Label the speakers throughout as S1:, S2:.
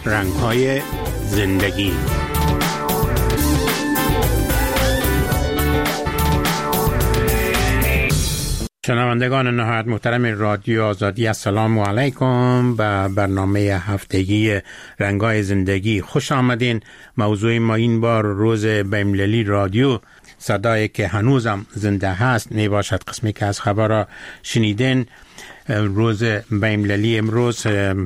S1: رنگ‌های زندگی. شنوندگان نهایت محترم رادیو آزادی، السلام علیکم. به برنامه هفتگی رنگ‌های زندگی خوش آمدین. موضوع ما این بار روز بین‌المللی رادیو، صدایی که هنوزم زنده هست می باشد. قسمی که از خبر را شنیدین، روز بین‌المللی امروز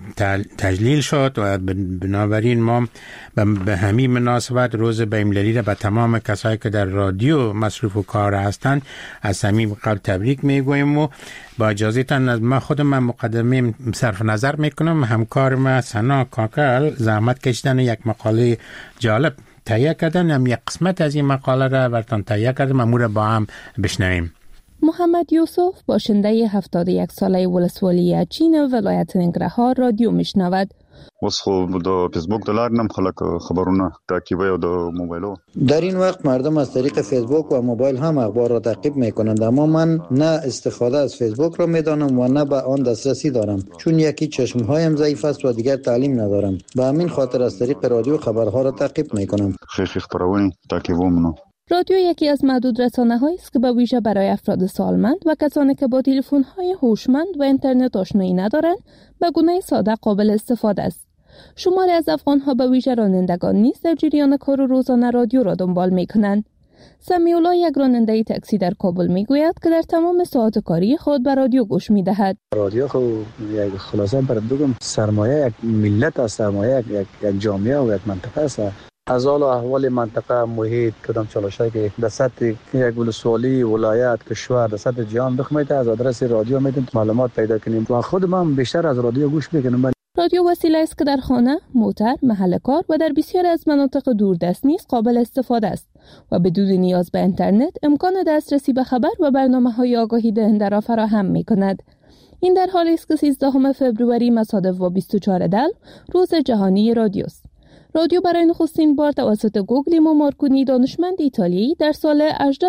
S1: تجلیل شد و بنابراین ما به همین مناسبت روز بین‌المللی را به تمام کسایی که در رادیو مصروف و کار هستند از صمیم قلب تبریک میگویم و با اجازهتان از من خودم مقدمه صرف نظر میکنم. همکارم سنا کاکل زحمت کشیدن یک مقاله جالب تهیه کردن، هم یک قسمت از این مقاله را براتون تهیه کردم، امور با هم بشنویم.
S2: محمد یوسف باشنده 71 ساله ولسوالی چین ولایت ننگرهار رادیو میشنود.
S3: اوس خو د فیسبوک د لارې نم خلک خبرونه تعقیبوي او د موبایلو.
S4: در این وقت مردم از طریق فیسبوک و موبایل هم اخبار را تعقیب میکنند، اما من نه استفاده از فیسبوک را میدانم و نه به آن دسترسی دارم، چون یکی چشمهایم ضعیف است و دیگر تعلیم ندارم. به همین خاطر از طریق رادیو خبرها را تعقیب میکنم.
S3: خیلی خبرونه تعقیبوم.
S2: رادیو یکی از معدود رسانه‌هایی است که به ویژه برای افراد سالمند و کسانی که با تلفن‌های هوشمند و اینترنت آشنایی ندارند به گونه ساده قابل استفاده است. شماری از افغان‌ها به ویژه رانندگان نیز در جریان کار روزانه رادیو را دنبال می‌کنند. سمی‌الله، یک راننده تاکسی در کابل می‌گوید که در تمام ساعات کاری خود به رادیو گوش می‌دهد.
S5: رادیو یک خلاصه بگم سرمایه یک ملت است، سرمایه یک جامعه و یک منطقه است. از حال و احوال منطقه، محیط، کدام چالشایی که در سطح یک ولسوالی، ولایت، کشور، در سطح جهان بخواید از آدرس رادیو میتونید معلومات پیدا کنیم و خود من بیشتر از رادیو گوش میکنم.
S2: رادیو وسیله است که در خانه، موتر، محل کار و در بسیاری از مناطق دوردست نیز قابل استفاده است و بدون نیاز به اینترنت امکان دسترسی به خبر و برنامه‌های آگاهی دهنده را فراهم می‌کند. این در حالی است که 13 فوریه مصادف با 24 دل روز جهانی رادیو است. رادیو برای نخستین بار توسط گوگلیمو مارکونی، دانشمند ایتالیایی، در سال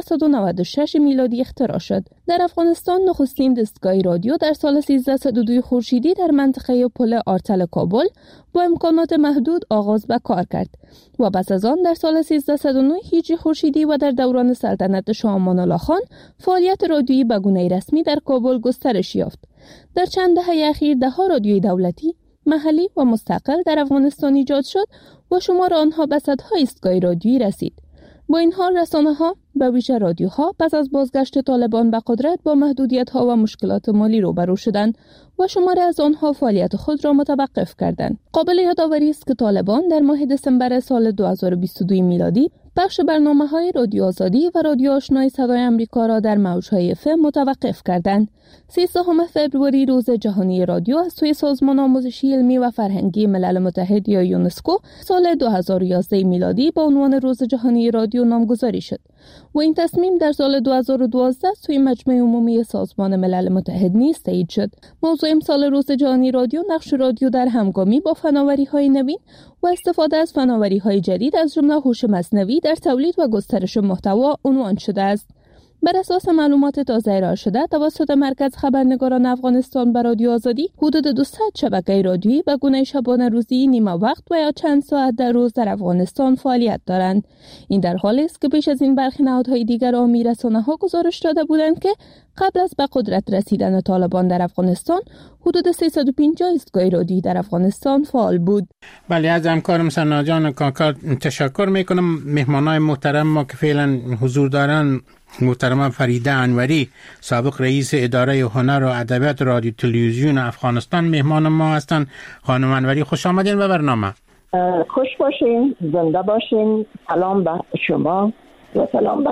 S2: 1896 میلادی اختراع شد. در افغانستان نخستین دستگاه رادیو در سال 1302 خورشیدی در منطقه پل آرتل کابل با امکانات محدود آغاز به کار کرد و پس از آن در سال 1309 هجری خورشیدی و در دوران سلطنت شاه امان الله خان فعالیت رادیویی به گونه رسمی در کابل گسترش یافت. در چند دهه اخیر ده‌ها رادیوی دولتی، محلی و مستقل در افغانستان ایجاد شد و شمار آنها به صدها ایستگاه رادیویی رسید. با این حال رسانه‌ها، به ویژه رادیوها، پس از بازگشت طالبان به قدرت با محدودیت‌ها و مشکلات مالی روبرو شدند و شماری از آنها فعالیت خود را متوقف کردند. قابل یادآوری است که طالبان در ماه دسامبر سال 2022 میلادی بخش برنامه‌های رادیو آزادی و رادیو آشنای صدای آمریکا را در موج‌های FM متوقف کردند. 13 فوریه روز جهانی رادیو از سوی سازمان آموزشی علمی و فرهنگی ملل متحد یا یونسکو سال 2011 میلادی با عنوان روز جهانی رادیو نامگذاری شد و این تصمیم در سال 2012 سوی مجمع عمومی سازمان ملل متحد نیز تایید شد. موضوع امسال روز جهانی رادیو نقش رادیو در همگامی با فناوری‌های نوین و استفاده از فناوری‌های جدید از جمله هوش مصنوعی در تولید و گسترش محتوا عنوان شده است. بر اساس معلومات تازه ارائه شده توسط مرکز خبرنگاران افغانستان به رادیو آزادی، حدود 200 شبکه رادیویی به گونه شبانه روزی، نیمه وقت و یا چند ساعت در روز در افغانستان فعالیت دارند. این در حالی است که پیش از این برخی نهادهای دیگر عامی رسانه‌ها گزارش داده بودند که قبل از به قدرت رسیدن طالبان در افغانستان حدود 350 ایستگاه رادیویی در افغانستان فعال بود.
S1: بله، از همکارم سنا جان کاکا تشکر میکنم. مهمانای محترم ما که فعلا حضور دارن، محترم فریده انوری، سابق رئیس اداره هنر و ادبیات رادیو تلویزیون افغانستان مهمان ما هستند. خانم انوری خوش آمدین به برنامه.
S6: خوش باشین، زنده باشین. سلام به شما و سلام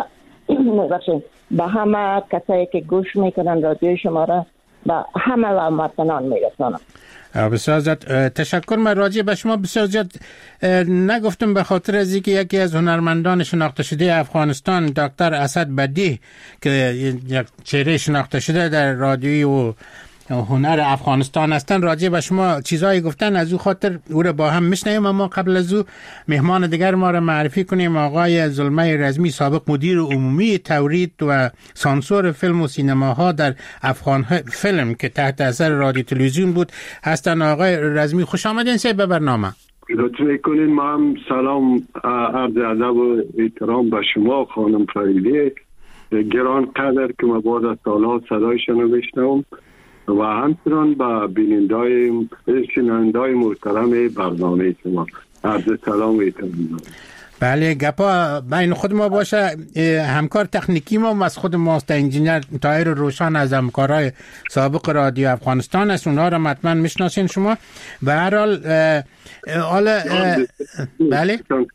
S6: به همه کسایی که گوش میکنن رادیو شما را، به همه هموطنان میرسانم.
S1: بسیار زیاد تشکر. من راجع به شما بسیار زیاد نگفتم به خاطر از اینکه یکی از هنرمندان شناخته شده افغانستان، دکتر اسد بدیع، که یک چهره شناخته شده در رادیویی و هنر افغانستان هستن، راجع به شما چیزایی گفتن، از او خاطر او را با هم میشنویم. اما قبل از او مهمان دیگر ما را معرفی کنیم. آقای زلمه رزمی، سابق مدیر عمومی تولید و سانسور فیلم و سینماها در افغان فیلم که تحت اثر رادیو تلویزیون بود هستن. آقای رزمی خوش آمدین به برنامه.
S7: لطف میکنین. ما هم سلام عرض ادب و احترام به شما خانم فریده گران قدر که ما بعد از سالها صدایشان رو بشنوم و همچنان به شنونده‌های محترم برنامه شما عرض سلام و احترام.
S1: بله گپا بین خود ما باشه. همکار تکنیکی ما از خود ماست، انجینیر طاهر روشن از همکارای سابق رادیو افغانستان است. اونها را حتما میشناسین شما. به هر حال بله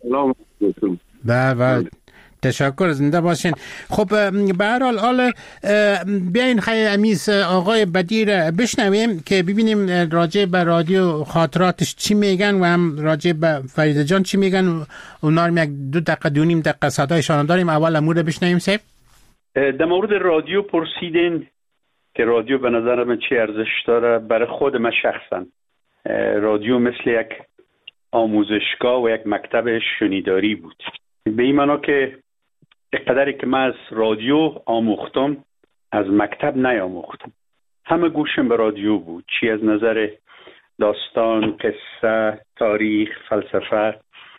S1: بله تشکر، زنده باشین. خب به هر حال بیاین خیلی امیز آقای بدیر بشنویم که ببینیم راجع به رادیو خاطراتش چی میگن و هم راجع به فریده جان چی میگن. اونا رو یک 2 دقیقه 2.5 دقیقه صدایشان داریم. اول امور بشنویم. سیب
S8: در مورد رادیو پرسیدین که رادیو به نظر من چی ارزش داره. برای خود من شخصا رادیو مثل یک آموزشگاه و یک مکتب شنیداری بود، به این معنا که اقدری که من از رادیو آموختم از مکتب نیاموختم. همه گوشم به رادیو بود، چی از نظر داستان، قصه، تاریخ، فلسفه،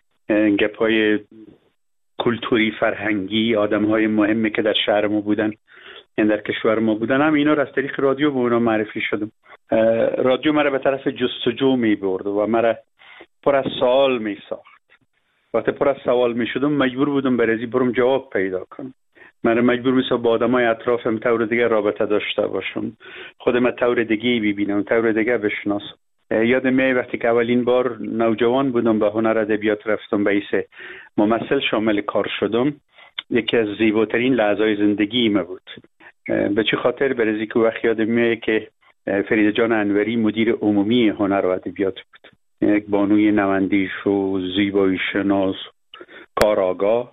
S8: گپای کلتوری، فرهنگی، آدم‌های مهمی که در شهر ما بودن، یعنی در کشور ما بودن، هم اینا را از طریق رادیو به اونا معرفی شدم. رادیو مرا به طرف جستجو می برد و مرا پر از سوال می ساخت. وقتی پر از سوال می شدم مجبور بودم برای برم جواب پیدا کنم. من مجبور میشم با آدمای اطرافم طور دیگه رابطه داشته باشم، خودم طور دیگه ببینم، طور دیگه بشناسم. یادم میاد وقتی که اولین بار نوجوان بودم به هنر ادبیات رفتم، به حیث ممثل شامل کار شدم، یکی از زیباترین لحظه‌های زندگی ما بود. به چه خاطر؟ برای که وقت یادم میاد که فریده جان انوری مدیر عمومی هنر و ادبیات بود، یک بانوی نوندیش و زیبایی شناس، کارآگاه،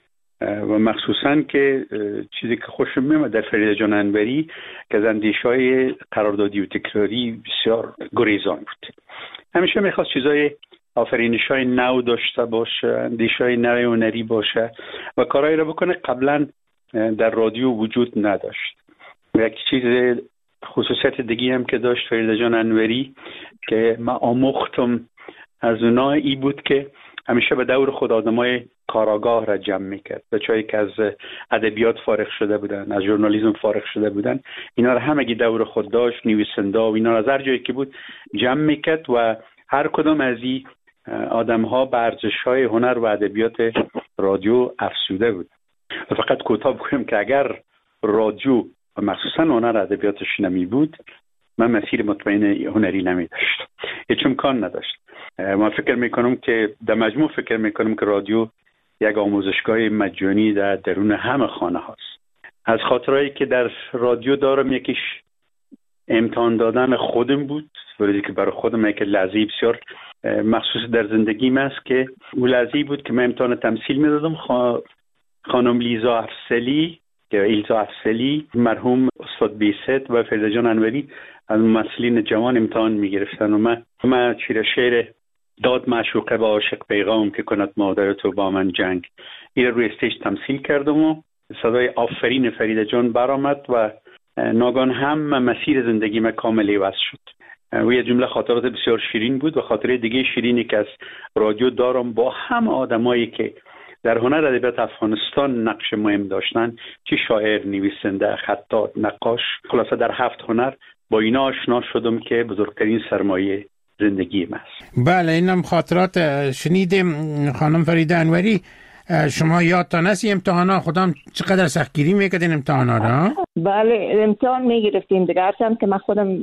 S8: و مخصوصاً که چیزی که خوشم میاد در فریده جان انوری که از اندیشه‌های قراردادی و تکراری بسیار گریزان بود. همیشه میخواست چیزای آفرینش‌های نو داشته باشه، اندیشه‌های نو هنری باشه و کارهایی رو بکنه قبلا در رادیو وجود نداشت. و یک چیز خصوصیت دیگه هم که داشت فریده جان انوری که من آموختم از اونها ای بود که همیشه به دور خود آدمای کاراگاه را جمع میکرد، بچه‌ای که از ادبیات فارغ شده بودن، از ژورنالیسم فارغ شده بودن، اینا را همگی دور خود داشت، نویسنده و اینا را از هر جایی که بود جمع میکرد و هر کدام از این آدم‌ها به ارزش‌های هنر و ادبیات رادیو افزوده بود. و فقط کوتاه بگم که اگر رادیو و مخصوصا هنر ادبیاتش نمی بود، من مسیر مطمئن هنری نمی داشت، هیچ امکان نداشت. من فکر میکنم که در مجموع فکر میکنم که رادیو یک آموزشگاه مجانی در درون همه خانه هاست. از خاطرهایی که در رادیو دارم یکیش امتحان دادن خودم بود، ولی که برای خودم یک لحظه بسیار مخصوص در زندگیم است که اون لحظه بود که من امتحان تمثیل میدادم. خانم لیزا افسلی که ایلزا افسلی، مرحوم استاد بیست و فریده جان انوری از ممثلین جوان امتحان میگرفتن و من شعر داد معشوقه با عاشق پیغام که کند مادر تو با من جنگ، این روی استیج تمثیل کردم و صدای آفرین فریده جان برآمد و ناگهان هم مسیر زندگی من کامل عوض شد. و یه جمله خاطرات بسیار شیرین بود و خاطره دیگه شیرینی که از رادیو دارم با هم آدمایی که در هنر ادبیات افغانستان نقش مهم داشتن، چه شاعر، نویسنده، خطاط، نقاش، خلاصه در 7 هنر با اینا آشنا شدم که بزرگترین سرمایه زندگی من است.
S1: بله اینم خاطرات شنیدیم. خانم فریده انوری، شما یادتان است امتحانا خودم چقدر سختگیری میکردین امتحانا را؟
S6: بله امتحان میگرفتیم دیگه، هرچند که من خودم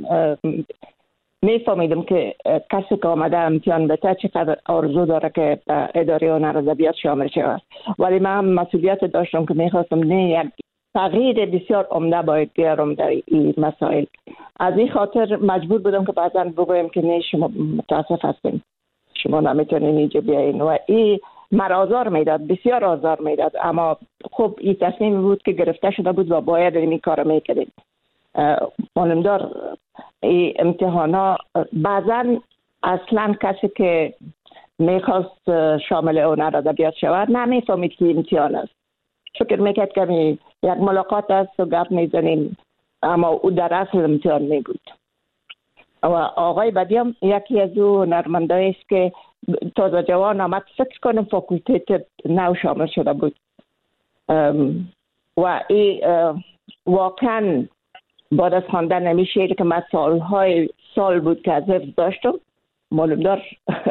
S6: میفهمیدم که کسی که آمده امتحان بده چقدر آرزو داره که اداره هنر ادبیات شامل شود، ولی من مسئولیت داشتم که میخواستم نه یک تغییر بسیار عمده باید بیارم در این مسائل. از این خاطر مجبور بودم که بعضا بگویم که نه شما متاسف هستیم، شما نمیتونین اینجا بیاین و این مرا آزار میداد، بسیار آزار میداد. اما خب این تصمیم بود که گرفته شده بود و باید این کار میکردیم. معلومدار این امتحانا بعضا اصلا کسی که میخواست شامل هنر ادبیات شود نمیفهمید که امتحان است، فکر میکرد که یک ملاقات است و گپ میزنیم، اما او در اصل امتحان میبود. و آقای بدیم یکی از او هنرمندایی است که تازه جوان آمد، فکر کنم فاکولتیت نو شامل شده بود و این واقعا بعد از خواندن نمی شعر که من سال بود که از حفظ داشتم معلومدار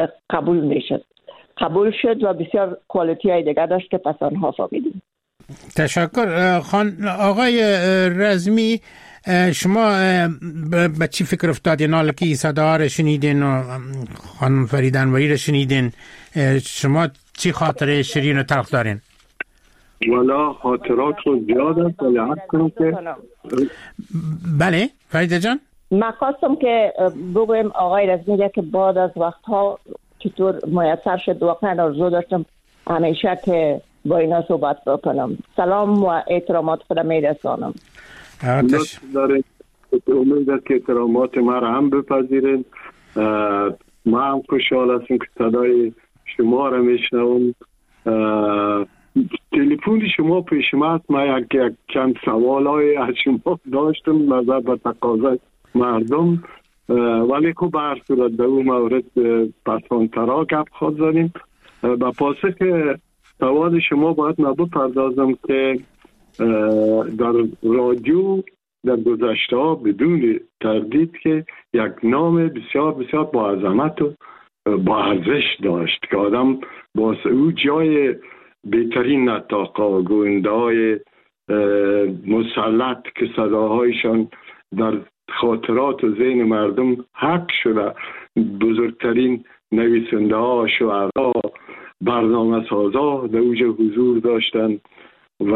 S6: قبول شد و بسیار کوالیتی های دیگه داشت که پس آنها فهمیدیم.
S1: تشکر. آقای رزمی، شما به چی فکر افتادین حالا که صدا رو شنیدین و خانم فرید انوری رو شنیدین؟ شما چی خاطره شیرین و تلخ دارین؟
S7: والا خاطرات رو زیاد است ولی حد کنم که
S1: بله فریده جان،
S6: من خواستم که بگویم آقای رزمی که بعد از وقتها چطور میسر شد. واقعا آرزو داشتم همیشه که با اینا صحبت بکنم. سلام و احترامات خودم میرسانم.
S7: امید است که احترامات ما را هم بپذیرین. ما هم خوشحال هستیم که صدای شما را میشنوم. تلفن شما پیش ما است. ما یک چند سوالای از شما داشتم نظر به تقاضای مردم، ولی خب به هر صورت در اون مورد پسانترا گپ خواهد زدیم. با پاسخ سوال شما باید من بپردازم که در رادیو در گذشته ها بدون تردید که یک نام بسیار بسیار با عظمت و با ارزش داشت که آدم با او جای بهترین نطاقا، گوینده های مسلط که صداهایشان در خاطرات و ذهن مردم حق شده، بزرگترین نویسنده ها، شعرا، برنامه سازا در اوج حضور داشتن و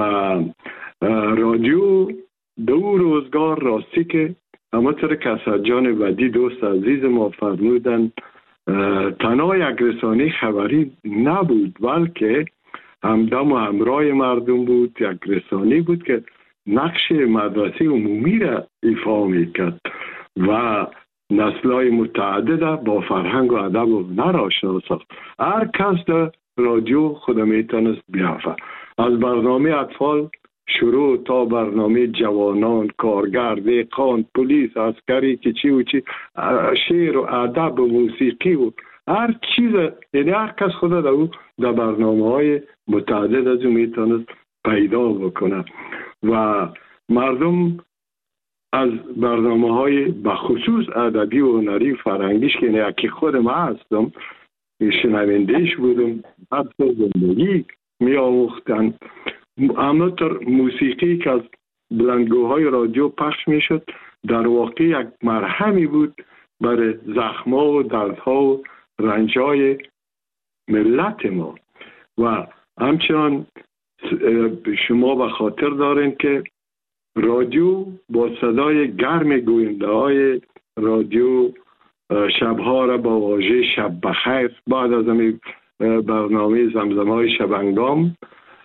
S7: رادیو دو روزگار راستی که همونطور که اسد جان ودی دوست عزیز ما فرمودن تنها یک رسانه خبری نبود بلکه همدم و همراه مردم بود. یک رسانه بود که نقش مدرسه عمومی را ایفا میکرد و نسل‌های متعدد با فرهنگ و ادب و هنر آشنا ساخت. هر کس در رادیو خود میتونست بیافه، از برنامه اطفال شروع تا برنامه جوانان، کارگر، دهقان، پلیس، عسکری که چی و چی، شعر و ادب و موسیقی و هر چیز، یعنی هر کس خود در برنامه‌های متعدد از اون میتونست پیدا بکنه و مردم از برنامه‌های بخصوص ادبی و هنری و فرهنگیش که یکی خود ما هستم شنوندهش بودم، حتی زندگی می آموختن. همونطور موسیقی که از بلندگوهای رادیو پخش می شد در واقع یک مرهمی بود برای زخم‌ها و دردها و رنج‌های ملت ما. و همچنان شما به خاطر دارین که رادیو با صدای گرم گوینده های رادیو شبها را با واژه شب بخیر، بعد از همین برنامه زمزمه های شبنگام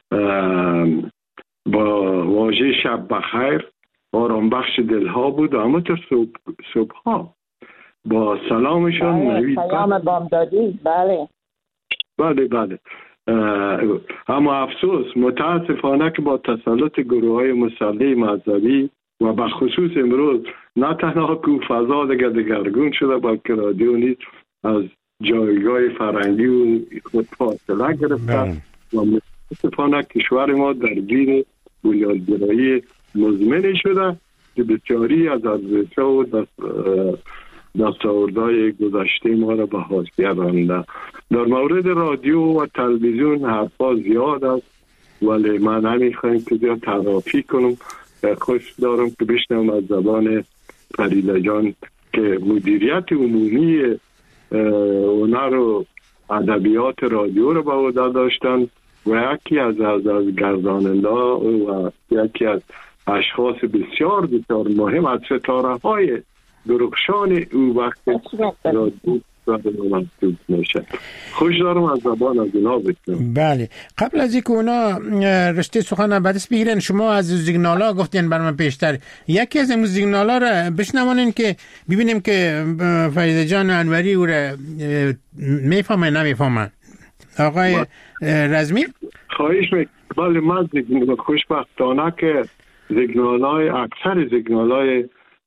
S7: با واژه شب بخیر آرام بخش دلها بود و همونطور صبحها با سلامشان نوید
S6: پیام بامدادی.
S7: بله اما افسوس متاسفانه که با تسلط گروه های مسلح مذهبی و به خصوص امروز نه تنها که فضا دگرگون شده بلکه رادیو نیز از جایگاه فرهنگی و خود فاصله گرفته و متاسفانه کشور ما درگیر بنیادگرایی مزمن شده که بسیاری از ارزش‌ها و دستاوردهای گذشته ما را به حاشیه رانده. در مورد رادیو و تلویزیون حرفا زیاد است ولی من نمیخوایم که زیاد تعریف کنم. خوش دارم که بشنوم از زبان فریده جان که مدیریت عمومی هنر و ادبیات رادیو رو به عهده داشتن و یکی از گرداننده و یکی از اشخاص بسیار بسیار مهم از ستاره های درخشان او وقت رادیو محسوب میشه. خوش دارم از زبان از اینا بکنم.
S1: بله، قبل از اینکه اونا رشته سخن بعدش بگیرن شما از سیگنالا گفتین بر من پیشتر، یکی از این سیگنالا را بشنوانین که ببینیم که فریده جان انوری او را میفهمه نمیفهمه. آقای رزمی
S7: خواهش میکنم. بله، من خوشبختانه که اکثر سیگنالای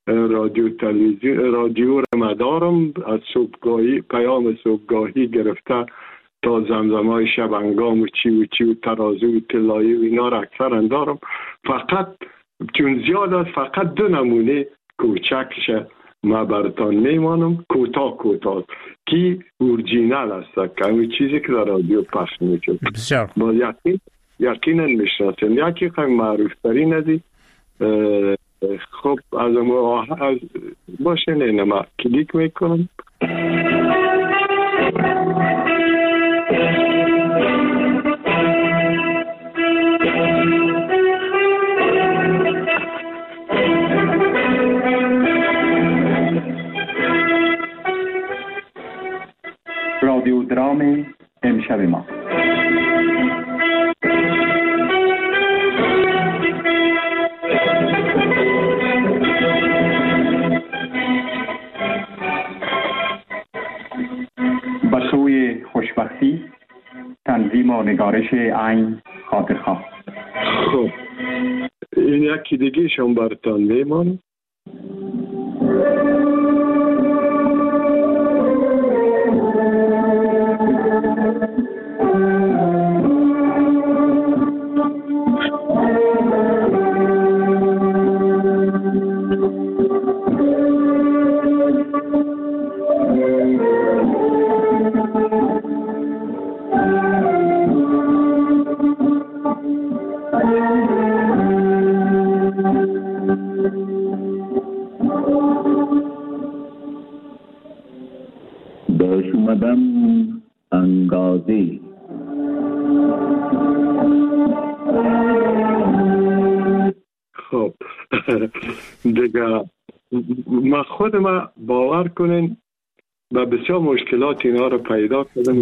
S7: رادیو تلویزیون رادیو را مدارم، از صبحگاهی پیام صبحگاهی گرفته تا زمزمای شبانگام و چی و ترازو و طلایی و اینا را اکثر دارم. فقط چون زیاد است فقط 2 نمونه کوچکش ما براتان میمانم، کوتاه که اورجینال است که همین چیزی که در رادیو پخش میشه.
S1: بسیار
S7: با یقینا میشناسین. یکی که معروف ترین ازی خب از باشین اینما کلیک میکنم.
S9: رادیو درام امشب ما. به سوی خوشبختی، تنظیم و نگارش عین خاطرخواه.
S7: خب این یکی دیگه شما براتان میمانم.
S9: داشت اومدم انگازی.
S7: خب دیگه خودم باور کنین و بسیار مشکلات اینا رو پیدا کردم.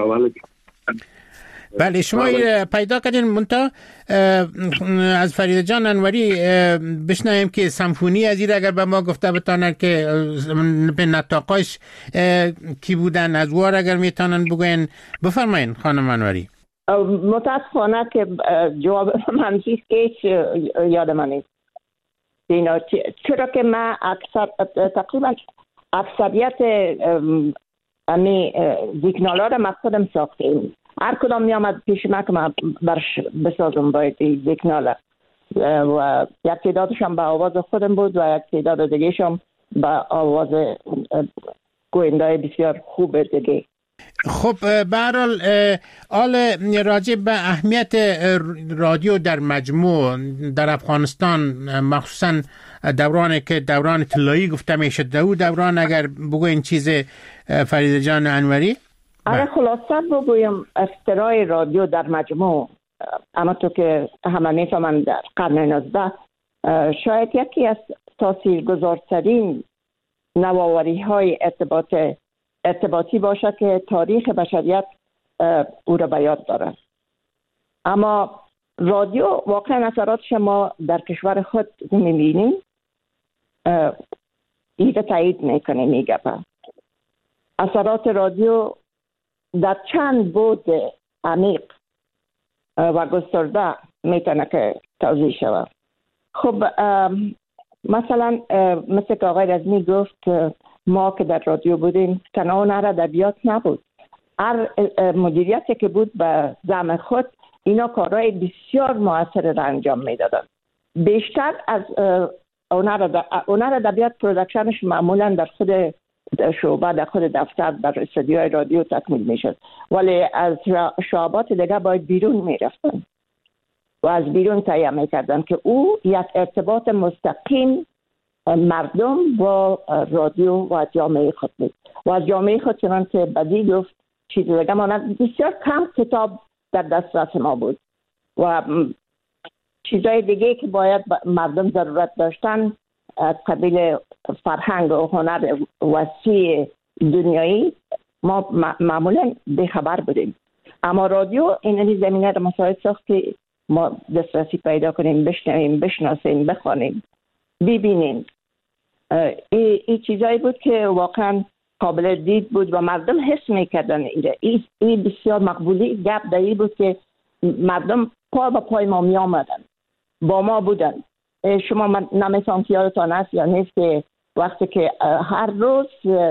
S1: بله شما پیدا کردین منتها از فرید جان انوری بشنویم که سمفونی از این اگر به ما گفته بتانن که به نطاقاش کی بودن از وار اگر میتونن بگوین. بفرمایین خانم انوری.
S6: متاسفانه که جواب منفی هیچ یاد من نیست. چرا که من تقریبا اکثریت امی زیگنالا را من خودم ساختیم. هر کدام می آمد پیش من که من برش بسازم باید زیگنالا و یک تعدادش هم به آواز خودم بود و یک تعداد دیگهش هم به آواز گوینده‌های بسیار خوب دیگه.
S1: خب به هر حال راجع به اهمیت رادیو در مجموع در افغانستان، مخصوصا دورانی که دوران طلایی گفته میشه، دوران اگر بگوین چیز فرید جان انوری.
S6: اگر خلاصه بگویم اختراع رادیو در مجموع، اما تو که همه میفهمن در قرن 19 شاید یکی از تاثیرگذارترین نوآوری های ارتباطی باشه که تاریخ بشریت او را به یاد داره. اما رادیو واقعا اثراتش ما در کشور خود میبینیم، ایده تایید میکنه میگه اثرات رادیو در چند بود عمیق و گسترده میتونه که توضیح شود. خب مثلا مثل که آقای رزمی گفت ما که در رادیو بودیم تنها هنر ادبیات نبود، هر مدیریتی که بود به زعم خود اینا کارهای بسیار مؤثر را انجام میدادن. بیشتر از هنر ادبیات پرودکشنش معمولا در خود شعبه، در خود دفتر، در استودیوهای رادیو تکمیل میشد، ولی از شعبات دیگه باید بیرون میرفتن و از بیرون تهیه میکردن که او یک ارتباط مستقیم مردم با رادیو و جامعه خود بود و از جامعه خود چنانچه بدی گفت چیز دیگه مانند بسیار کم کتاب در دسترس ما بود و چیزهای دیگه که باید مردم ضرورت داشتن از قبیل فرهنگ و هنر وسیع دنیایی ما معمولا بخبر بودیم. اما رادیو این زمینه را مساعد ساخت که ما دسترسی پیدا کنیم، بشنویم، بشناسیم، بخوانیم، ببینیم. این چیزایی بود که واقعا قابل دید بود و مردم حس میکردن. این بسیار مقبولی گپ دایی بود که مردم پا به پای ما می آمدن، با ما بودن شما نمی‌فهم که یادتان است یا نیست که وقتی که هر روز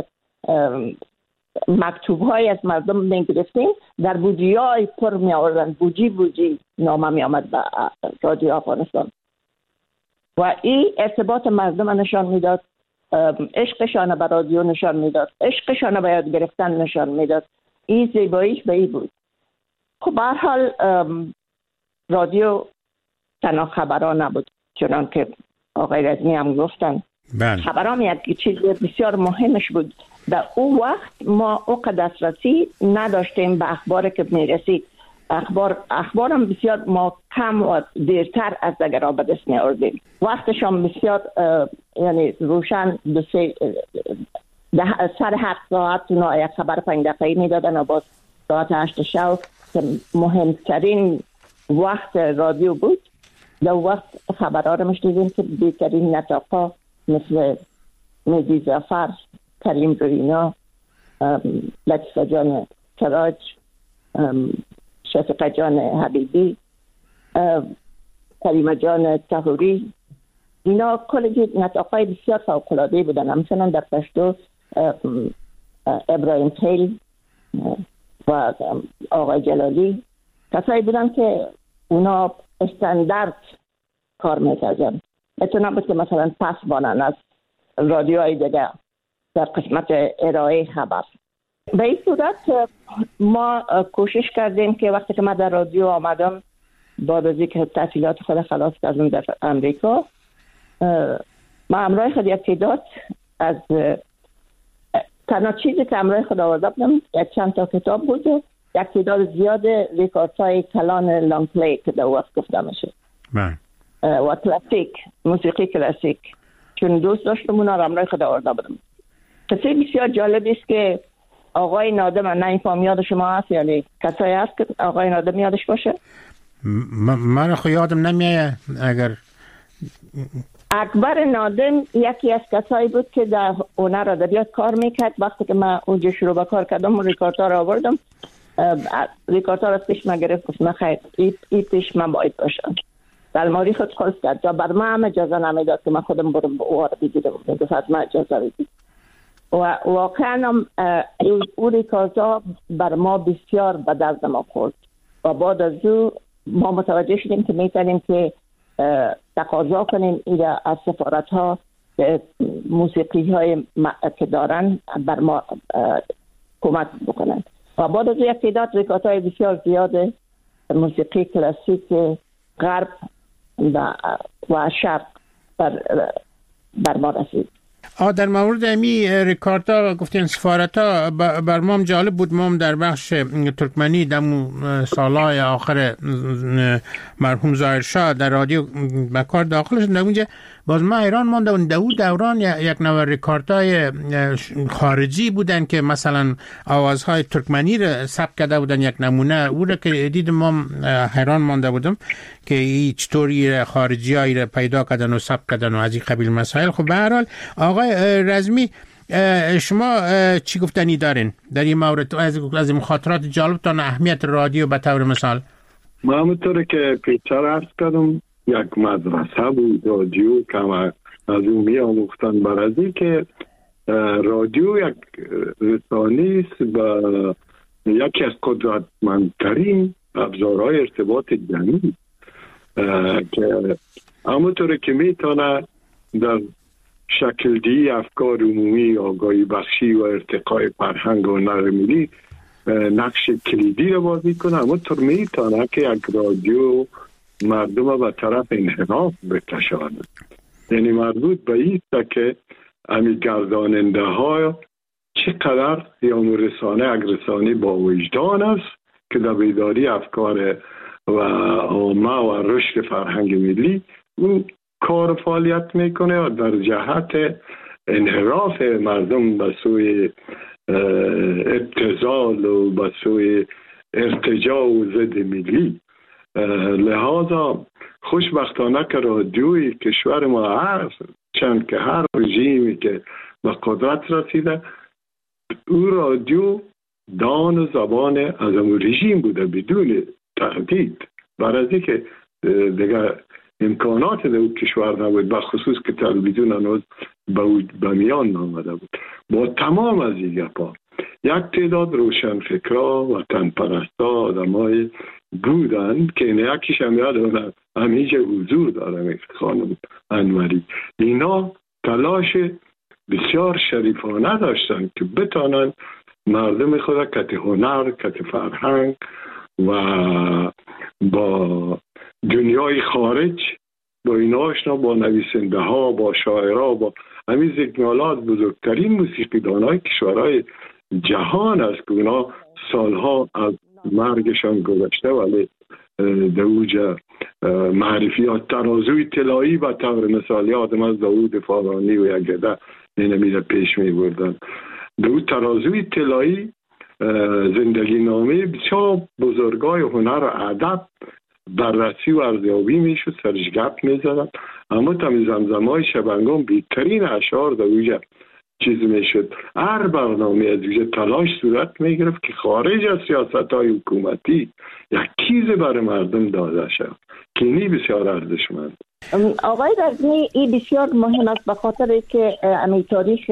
S6: مکتوب‌های از مردم می‌گرفتیم در بودجه‌های پر می‌آوردن، بودجه نامه می‌آمد به رادیو افغانستان و این ارتباط مردم نشان میداد، عشقشان به رادیو نشان میداد، عشقشان به یاد گرفتن نشان میداد. این زیباییش به این بود. خب به هر حال رادیو تنها خبران نبود، چنان که آقای رزمی هم گفتن. خبران یک چیز بسیار مهمش بود. در اون وقت ما اوقات دسترسی نداشتیم به اخباری که میرسید. اخبارم بسیار ما کم و دیرتر از دیگر به دست می آوردیم. وقتشان بسیار یعنی روشن سر 7 ساعت اونا یک خبر 5 دقیقه‌ای میدادن و باز ساعت 8 شب که مهمترین وقت رادیو بود. در وقت خبرها رو میشنیدیم که بهترین نطاق‌ها مثل مهدی ظفر، کریم روینا، لطیفه جان کراج، شفیقه جان حبیبی، کریمه جان طهوری، اینا کلی نطاق‌های بسیار فوق‌العاده بودن. مثلا در پشتو ابراهیم خیل و آقای جلالی کسایی بودن که اونا استاندارد کار میکردن. اتنا بود که مثلا پس بانن از رادیوهای دیگه در قسمت ارائه خبر. به این صورت ما کوشش کردیم که وقتی که من در رادیو آمدم بعد از اینکه تحصیلات خود خلاص کردم در امریکا، ما همراه خود یک تعداد از تنها چیزی که همراه خود آورده بودم یک چند تا کتاب بود، یک تعداد زیاد ریکاردهای کلان لانگ پلی که در وقت گفته میشه و کلاسیک، موسیقی کلاسیک، چون دوست داشتم اونا رو همراه خود آورده بودم. قصه بسیار جالب است که آقای نادم، نه این فهم یاد شما هست یعنی کسایی هست که آقای نادم یادش باشه؟
S1: من خو یادم نمیاد. اگر
S6: اکبر نادم یکی از کسایی بود که در هنر ادبیات کار میکرد. وقتی که من اونجا شروع به کار کردم ریکاردها رو آوردم، ریکاردها رو از پیش من گرفت، گفت خیر این پیش من باید باشم. الماری خود خلص کرد جا بر من هم اجازه نمیداد که من خودم برم با او رو بگیرم، گفت از من اجازه بگیر. و واقعا هم او ریکاردها بر ما بسیار به درد ما خورد و بعد از او ما متوجه شدیم که میتونیم که تقاضا کنیم از سفارت ها موسیقی های که دارن بر ما کمک بکنن و بعد از یک تعداد ریکارد های بسیار زیاد موسیقی کلاسیک غرب و شرق بر ما رسید.
S1: در مورد امی ریکاردها گفتین سفارتا بر ما جالب بود. ما در بخش ترکمنی دمو سالهای آخر مرحوم ظاهرشاه در رادیو به کار داخل شد. در اونجا باز ما ایران ماندم در دوران یک نوع ریکاردهای خارجی بودن که مثلا آوازهای ترکمنی رو ثبت کرده بودن. یک نمونه او رو که دیدم ما حیران مانده بودم که چطوری خارجیایی رو پیدا کردن و ثبت کردن و از این قبیل مسائل. خب به هر حال آقای رزمی شما چی گفتنی دارین در این مورد از این خاطرات جالبتان اهمیت رادیو به طور مثال؟
S7: ما همونطور که پیچر عرض کردم یک مدرسه بود رادیو که از اون می آموختن برازی که رادیو یک رسانه است به یکی از قدرتمندترین ابزارهای ارتباط جمعی که همونطور که میتونه در شکل دی افکار عمومی، آگاهی بخشی و ارتقای فرهنگ و هنر ملی نقش کلیدی رو بازی کنه، همونطور میتونه که یک رادیو مردم به طرف انحراف بکشانه. یعنی مربوط به ایست که امی گرداننده ها چقدر یا رسانه یک رسانه با وجدان است که در بیداری افکار و عامه و رشد فرهنگ ملی او کار فعالیت میکنه و در جهت انحراف مردم به سوی ابتذال و به سوی ارتجاع و ضد ملی. لحاظا خوشبختانه که رادیوی کشور ما هست، چند که هر رژیمی که به قدرت رسیده او رادیو دان و زبان از اون رژیم بوده بدون تردید. برای که دیگه امکانات در اون کشور نبود، بخصوص که تلویزیون هنوز به میان آمده بود. با تمام از این گپا یک تعداد روشنفکرا و تنپرستا آدمای بودند که یکیش هم یاد همیشه حضور داره خانم انوری. اینا تلاش بسیار شریفانه داشتن که بتانن مردم خود کت هنر، کت فرهنگ و با دنیای خارج با این آشنا، با نویسنده ها، با شاعرها، با همین زیگنالات بزرگترین موسیقیدانای کشورهای جهان است که اونا سالها از مرگشان گذشته ولی در اوج معرفیات ترازوی طلایی و طور مثالی آدم از داود فارانی و یگده اینمیده پیش می بردن. در اون ترازوی طلایی زندگی نامه بسیار بزرگای هنر و ادب بررسی و ارزیابی می شد، سرش گپ می زدن. اما تمی زمزمای شبنگام بیترین اشعار در اوج چیز می شد. هر برنامه از اوج تلاش صورت می گرفت که خارج از سیاست های حکومتی یک چیز برای مردم داده شد که اینی بسیار ارزشمند.
S6: آقای رزمی این بسیار مهم است به خاطر که امی تاریخ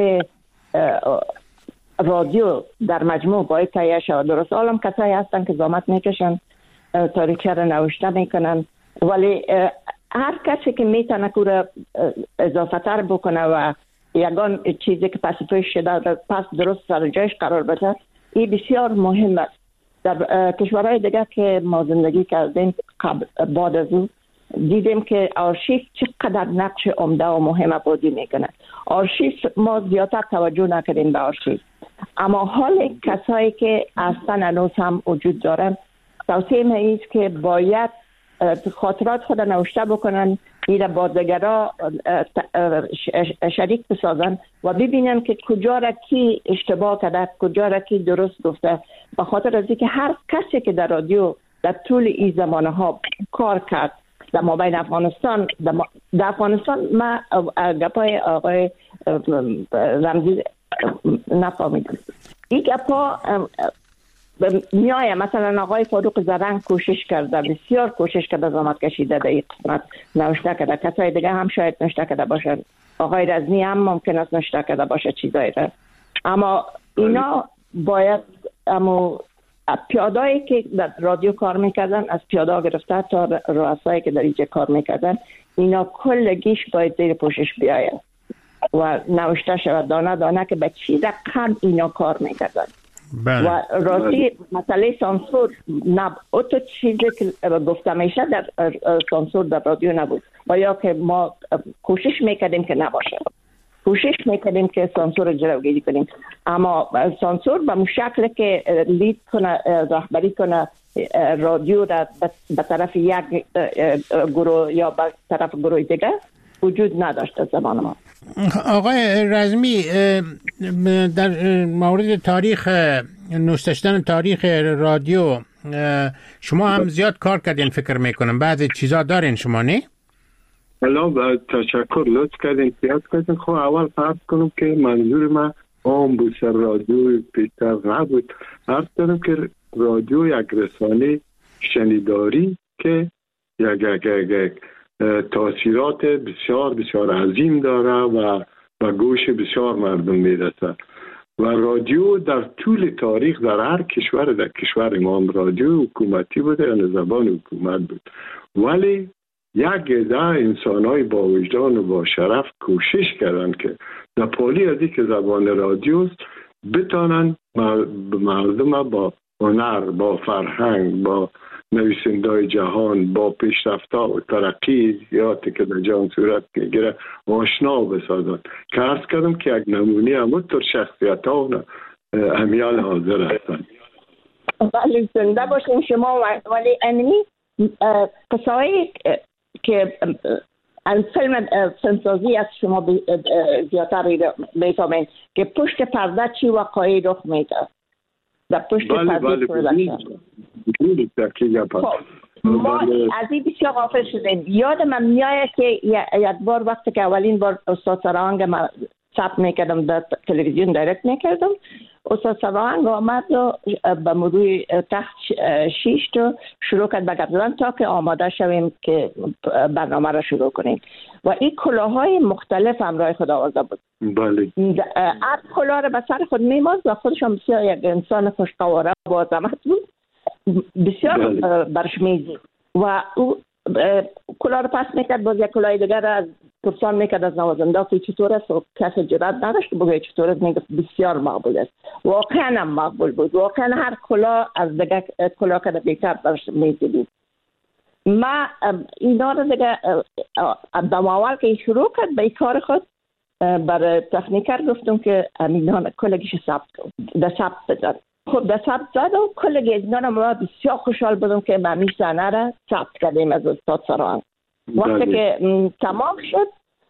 S6: رادیو در مجموع باید تهیه شود. درست عالم کسایی هستن که زحمت میکشن تاریخچه را نوشته میکنن، ولی هر کسی که میتونه که اضافه تر بکنه و یگان چیزی که پس توی شده پس درست سر جایش قرار بده، این بسیار مهم است. در کشورهای دیگه که ما زندگی کردیم بعد از اون دیدیم که آرشیو چقدر نقش عمده و مهم بازی میکنه. آرشیو ما زیادتر توجه نکردیم به آرشیو، اما حال کسایی که اصلا هنوز هم وجود دارن توصیه من است که باید خاطرات خود نوشته بکنن، این با دیگران شریک بسازن و ببینن که کجا را کی اشتباه کرده، کجا را کی درست گفته. به خاطر از اینکه هر کسی که در رادیو در طول این زمانه ها کار کرد در مابین افغانستان، در افغانستان ما گپای آقای رمزی نفهمیدم. این گپا میایه مثلا آقای فاروق زرنگ کوشش کرده، بسیار کوشش کرده، زحمت کشیده در این قسمت نوشته کرده. کسای دیگه هم شاید نوشته کرده باشن، آقای رزمی هم ممکن است نوشته کرده باشه چیزایی را. اما اینا باید پیادایی که در رادیو کار میکردن، از پیادا گرفته تا رؤسایی که در اینجا کار میکردن، اینا کلگیش باید زیر پوشش بیاید و نوشته شود دانه دانه که به چی رقم اینا کار میکردن. و راستی مسئله سانسور تو چیزی که گفته میشه در سانسور در رادیو نبود و یا که ما کوشش میکردیم که نباشه، کوشش میکردیم که سانسور رو جلوگیری کنیم، اما سانسور به اون شکل که لید کنه، رهبری کنه رادیو را به طرف یک گروه یا به طرف گروه دیگه وجود نداشت زمان ما.
S1: آقای رزمی، در مورد تاریخ نوشتن تاریخ رادیو شما هم زیاد کار کردین فکر میکنم، بعضی چیزا دارین شما نه؟
S7: بله تشکر، لطف کردین زیاد کردین. خب اول فرض کنم که منظور من عام بود، سر رادیو بیشتر نبود. عرض کنم که رادیو یک رسانه شنیداری که یک تاثیرات بسیار بسیار عظیم داره و به گوش بسیار مردم میرسه. و رادیو در طول تاریخ در هر کشور، در کشور ما هم رادیو حکومتی بوده یا زبان حکومت بود، ولی یک عده انسان‌های با وجدان و با شرف کوشش کردن که در پالی از اینکه زبان رادیوست بتانن مردم با هنر، با فرهنگ، با نویسنده‌های جهان، با پیشرفت‌ها و ترقیاتی که در جهان صورت می‌گیره آشنا بسازن. که عرض کردم که یک نمونه همونطور شخصیت‌ها و امیال حاضر هستن.
S6: ولی زنده باشین شما. ولی امنی قصه‌ای که فیلمسازی از شما زیادتر میفهمین که پشت پرده چی واقعی رخ میده در پشت پرده پروداکشن. ما از این بسیار غافل شدیم. یاد من میایه که یک بار وقتی که اولین بار استاد سرهنگ من ثبت میکردم در تلویزیون دایرکت میکردم استاد سواهنگ آمد و به مرور تخت 6 تا شروع کرد به گردن تا که آماده شویم که برنامه را شروع کنیم و این کلاهای مختلف همراه خود آورده بود.
S7: بله.
S6: هر کلاه را به سر خود می‌ماند و خودش هم بسیار یک انسان خوش‌قواره و باعظمت بود، بسیار برش می‌زد و او کلاه را پس میکرد، باز یک کلاه دیگر را از پرسان میکرد از نوازنده که چطور است و کسی جرأت نداشت که بگه چطور است، میگفت بسیار مقبول است. واقعا هم مقبول بود، واقعا هر کلاه از دیگه کلاه که بهتر برش می‌زد. ما اینا رو دیگه دم اول که شروع کرد به کار خود برای تکنیکر گفتم که اینا کلگیش ثبت بزن. خب در ثبت زد و کلگی از اینا ما بسیار خوشحال بودم که ما می صحنه را ثبت کردیم از استاد سواهنگ. وقتی که تمام شد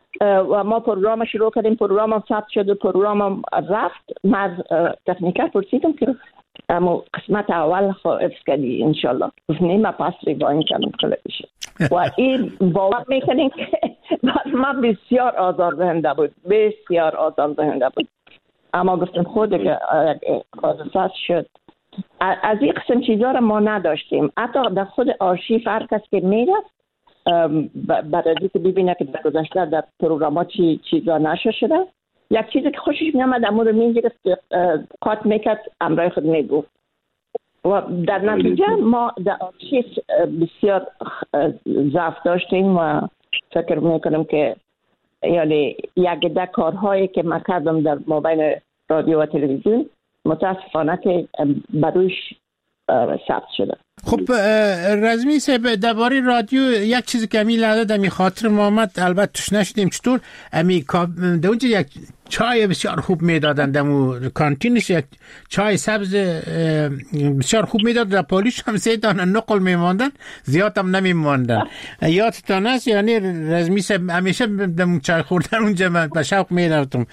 S6: و ما پروگرام شروع کردیم، پروگرام هم ثبت شد و پروگرام هم رفت. من از تکنیکر پرسیدم که اما قسمت اول حفظ کردی انشالله؟ گفتیم ما پس ریوایند کردم کلگیش و این باور میکنیم که من بسیار آزاردهنده بود، بسیار آزاردهنده بود. اما گفتم خود که حادثه شد. از این قسم چیزا را ما نداشتیم. حتی در خود آرشیو هر کس که میرفت برای که ببینه که در گذشته در پروگرامات چیزا نشه شده، یک چیزی که خوشش میامد امور میگرفت قاط میکرد امرای خود میگفت و در نتیجه ما در آرشیو بسیار ضعف داشتیم و فکر میکنم که یعنی یک ده کارهایی که من کردم در مابین رادیو و تلویزیون متاسفانه که بروش ثبت شده.
S1: خب رزمی صاحب درباره رادیو یک چیزی که امی لحظه دمی خاطر ما آمد، البته توش نشدیم، چطور امی در اونجا یک چای بسیار خوب میدادن، دمو کانتینش یک چای سبز بسیار خوب میداد، در پالیش هم 3 دانه نقل میماندن، زیاد هم نمیماندن. یادتان است؟ یعنی رزمی صاحب همیشه دمو چای خوردن اونجا من به شوق میرفتم.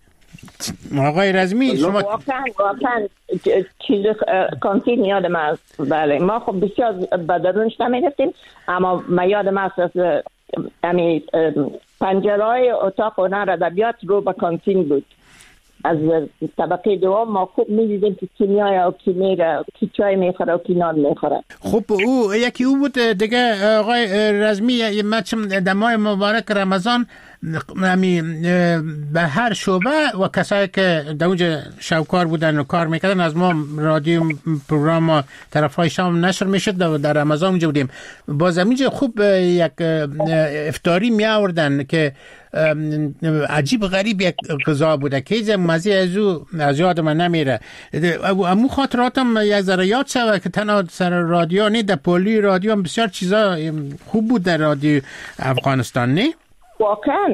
S1: آقای رزمی شما
S6: واقعا چیز کانتین یادم است. بله ما خب بسیار بدرونش نمیرفتیم، اما ما یادم است از پنجرهای اتاق هنر ادبیات رو به کانتین بود. از طبقه دوم ما خوب می‌دیدیم که کی میاد و کی میره، کی چای میخوره و کی نان میخوره.
S1: خب او یکی او بود دیگه آقای رزمی. من در ماه مبارک رمضان به هر شعبه و کسایی که در اونجا شوکار بودن و کار میکردن از ما رادیو پروگرام و طرفهای شام نشر میشد و در رمضان اونجا بودیم. باز اینجا خوب یک افطاری می آوردن که عجیب غریب یک غذا بوده که ایزه مزه از یاد من نمیره. امو خاطراتم یک ذره یاد شده که تنها سر رادیو نه، در پولی رادیو هم بسیار چیزا خوب بود در رادیو افغانستان نه؟
S6: واقعا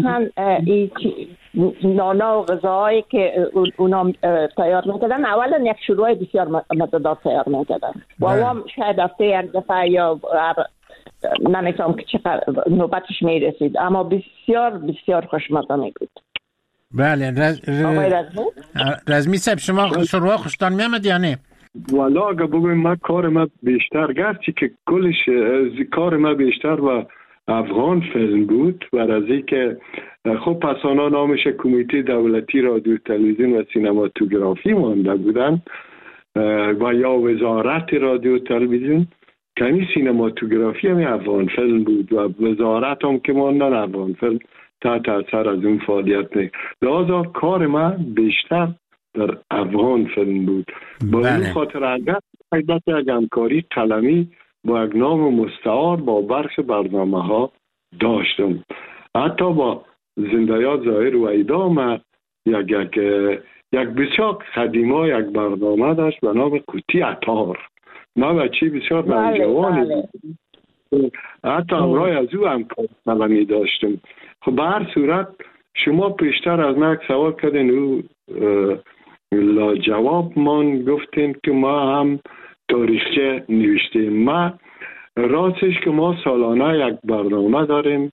S6: نانا و غذاهایی که اونا تیار میکردن اولا یک شروع بسیار مزه‌دار تیار میکردن و هم شاید هفته یک دفعه یا نمیتونم که چقدر نوبتش میرسید، اما بسیار بسیار خوشمزه میبود.
S1: بله رزمی صاحب شما شروع خوشتان میامد یا نه؟
S7: والا اگه بگویم من کار ما بیشتر گرچه که کلش کار ما بیشتر و افغان فیلم بود و از اینکه خب پس آنها نامش کمیته دولتی رادیو تلویزیون و سینماتوگرافی مانده بودن و یا وزارت رادیو تلویزیون، کمی سینماتوگرافی هم افغان فیلم بود و وزارت هم که ماندن افغان فیلم تحت اثر از اون فعالیت نه. لذا کار ما بیشتر در افغان فیلم بود. با این خاطر اگر یک همکاری قلمی با یک نام مستعار با برخی برنامه ها داشتم. حتی با زنده‌یاد ظاهر و ایدام یک بسیار قدیما یک برنامه داشت به نام قوطی عطار. ما بچه بسیار نوجوانی حتی امرای از او هم قلمی داشتم. خب به هر صورت شما پیشتر از من سوال کردین او لاجواب من گفتین که ما هم تاریخچه نوشتیم. ما راستش که ما سالانه یک برنامه داریم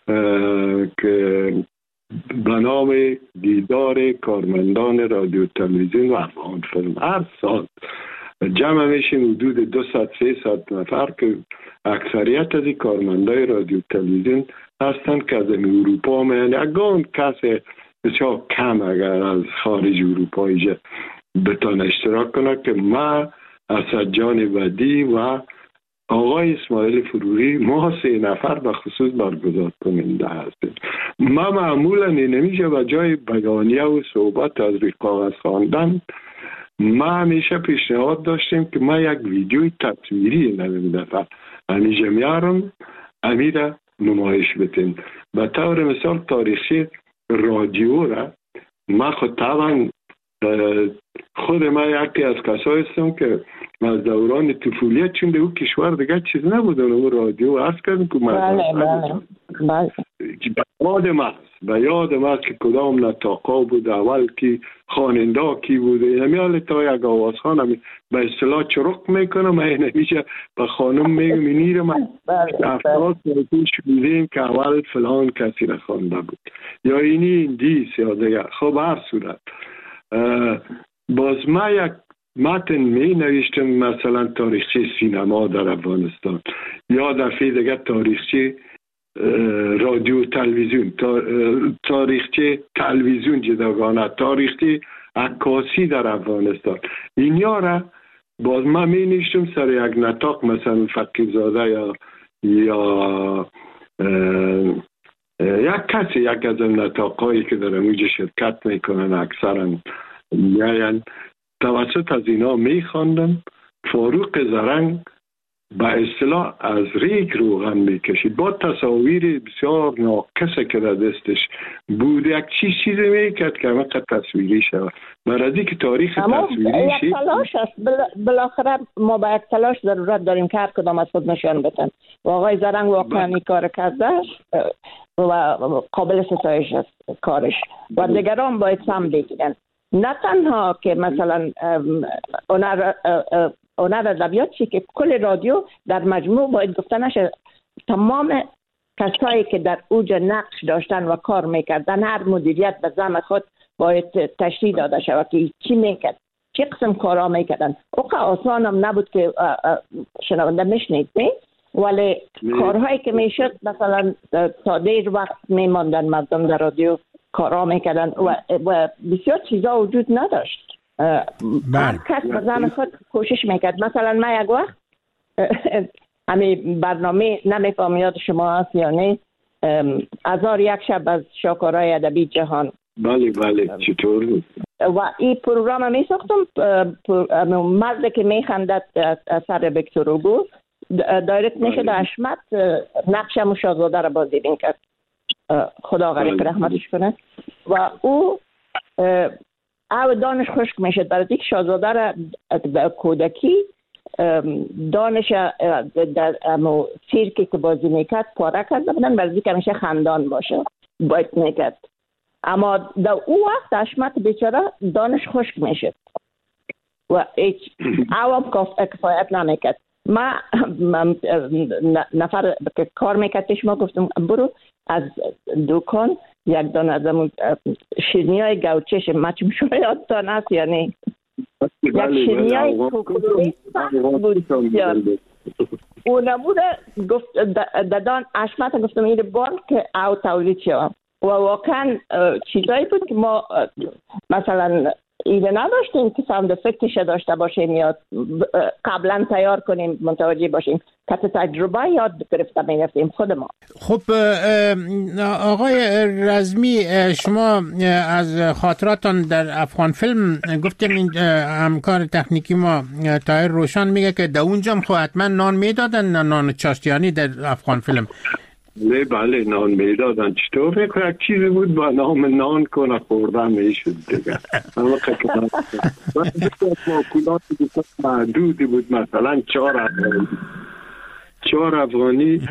S7: که به نام دیدار کارمندان رادیو تلویزیون و افغان فیلم. هر سال جمع میشیم حدود 200-300 نفر که اکثریت از این کارمندای رادیو تلویزیون هستند که از اروپا میان. یکان کس بسیار کم اگر از خارج اروپا ایجا بتان اشتراک کنه که ما اسدجان بدی و آقای اسماعیل فروغی ما 3 نفر به خصوص برگزار کننده هستیم. ما معمولا نمیشه و جای بیانیه و صحبت از روی کاغذ خواندن، ما همیشه پیشنهاد داشتیم که ما یک ویدیوی تصویری نمیم دفعه همیشه میارم امیره نمایش بتیم. به طور مثال تاریخی رادیو را ما خود طبعا خود ما یکی از کسایی هستم که از دوران طفولیت چون در او کشور دیگه چیز نبود اون رادیو عرض کردم که به یاد ما که کدام نطاقا بود اول که خواننده کی بود همیال تا یک آوازخان به اصطلاح چرک میکنم همیشه به خانم میگم اینی من افراد شدیم که اول فلان کسی را خوانده بود یا اینی اندیس یا دیگه. خب هر صورت باز ما یک متن می نوشتم مثلا تاریخچه سینما در افغانستان یا دفعه دیگه تاریخچه رادیو تلویزیون، تاریخچه تلویزیون جداگانه، تاریخچه عکاسی در افغانستان. اینیا را باز ما می نوشتم سر یک نطاق مثلا فقیرزاده یا یک کسی یک از نطاقایی که در اونجا شرکت میکنن اکثرا میاین توسط از اینا میخواندم. فاروق زرنگ به اصطلاح از ریگ روغن میکشید با تصاویر بسیار ناقصه که در دستش بود یک چیزی میکرد که همه تصویری شود. مرادی که تاریخ تصویری شید
S6: تلاش است. بالاخره ما با یک تلاش ضرورت داریم که هر کدام از خود نشان بدن و آقای زرنگ واقعا کار کرده و قابل ستایش است کارش و دیگران باید سم بگیرن. نه تنها که مثلا هنر ادبیات چی که کل رادیو در مجموع باید گفته نشه تمام کسایی که در اوج نقش داشتن و کار میکردن هر مدیریت به زعم خود باید تشریح داده شود که چی میکرد چه قسم کارا میکردن. اوقا آسان هم نبود که شنونده میشنید ولی کارهایی که میشد مثلا تا دیر وقت میماندن مردم در رادیو کارا میکردن و بسیار چیزا وجود نداشت. هر کس به زعم خود کوشش میکرد. مثلا من یک وقت همین برنامه نمیفهم یاد شما هست یا نه 1001 شب از شاهکارهای ادبی جهان.
S7: بله چطور بود
S6: و این پروگرام می ساختم مرد که میخندد سر ویکتور هوگو دایرکت میشد اشمت نقشم شاهزاده را بازی میکرد خدا غریق رحمتش کنه و او دانش خشک میشد برای اینکه شاهزاده را در کودکی دانش در سیرکی که بازی میکرد پاره کرده بودن برای اینکه همیشه خندان باشه باید میکرد. اما در او وقت اشمت بیچاره دانش خشک میشد و هیچ عوام کفایت نمیکرد. ما نفر که کار میکرد پیش ما گفتم برو از دکان یک دانه از شیرینی های گوچش مچم شما یادتان هست یا نه؟ یک شیرینی های کوکولوی بود او نبوده گفت دادان اشمت گفتم این بار که او تولید شد و واقعا چیزایی بود که ما مثلا ایده نداشتیم که ساوند افکتش داشته باشیم یا قبلا تیار کنیم متوجه باشیم که تجربه یاد گرفته می‌رفتیم خود ما.
S1: خب آقای رزمی شما از خاطراتان در افغان فیلم گفتیم این همکار تکنیکی ما طاهر روشن میگه که در اونجا هم حتما نان میدادن نان چاشتیانی در افغان فیلم.
S7: بله نان میدادن. چطور یک چیزی بود با نام نان کنه خوردن میشد دیگه. اما ماکولات محدودی بود مثلا 4 افغانی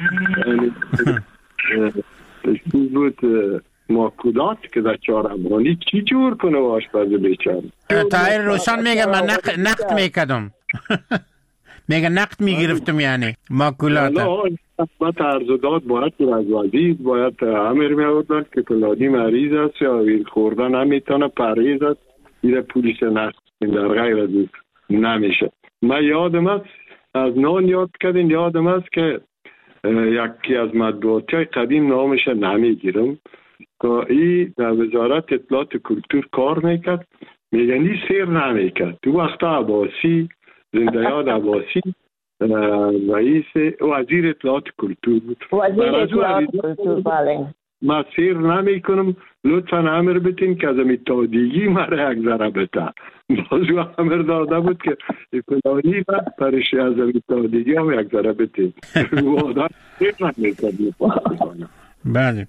S7: بود ماکولات که در 4 افغانی چی جور کنه و آشپز بیچاره.
S1: طاهر روشن میگه من نقد میکردم میگه نقد میگرفتم یعنی ماکولات
S7: قسمت عرضداد باید از وزید باید امر می آوردن که فلانی مریض است یا این خوردن نمیتونه پرهیز است این پولیس نقد در غیر از این نمیشه. من یادم است از نان یاد کردین یادم است که یکی از مطبوعاتی های قدیم نامش نمیگیرم که این در وزارت اطلاعات کلتور کار میکرد میگنی سیر نمیکرد. تو وقتا عباسی، زنده یاد عباسی رئیس وزیر اطلاعات کلتور بود.
S6: وزیر اطلاعات کلتور بله.
S7: ما سیر نمی کنم، لطفا امر بتین که از تادیگی مرا یک ذره بتا. بازو امر داده بود که فلانی وقت پرشی از تادیگی هم یک ذره بتین. وادار سیر نمی کنم.
S1: بله.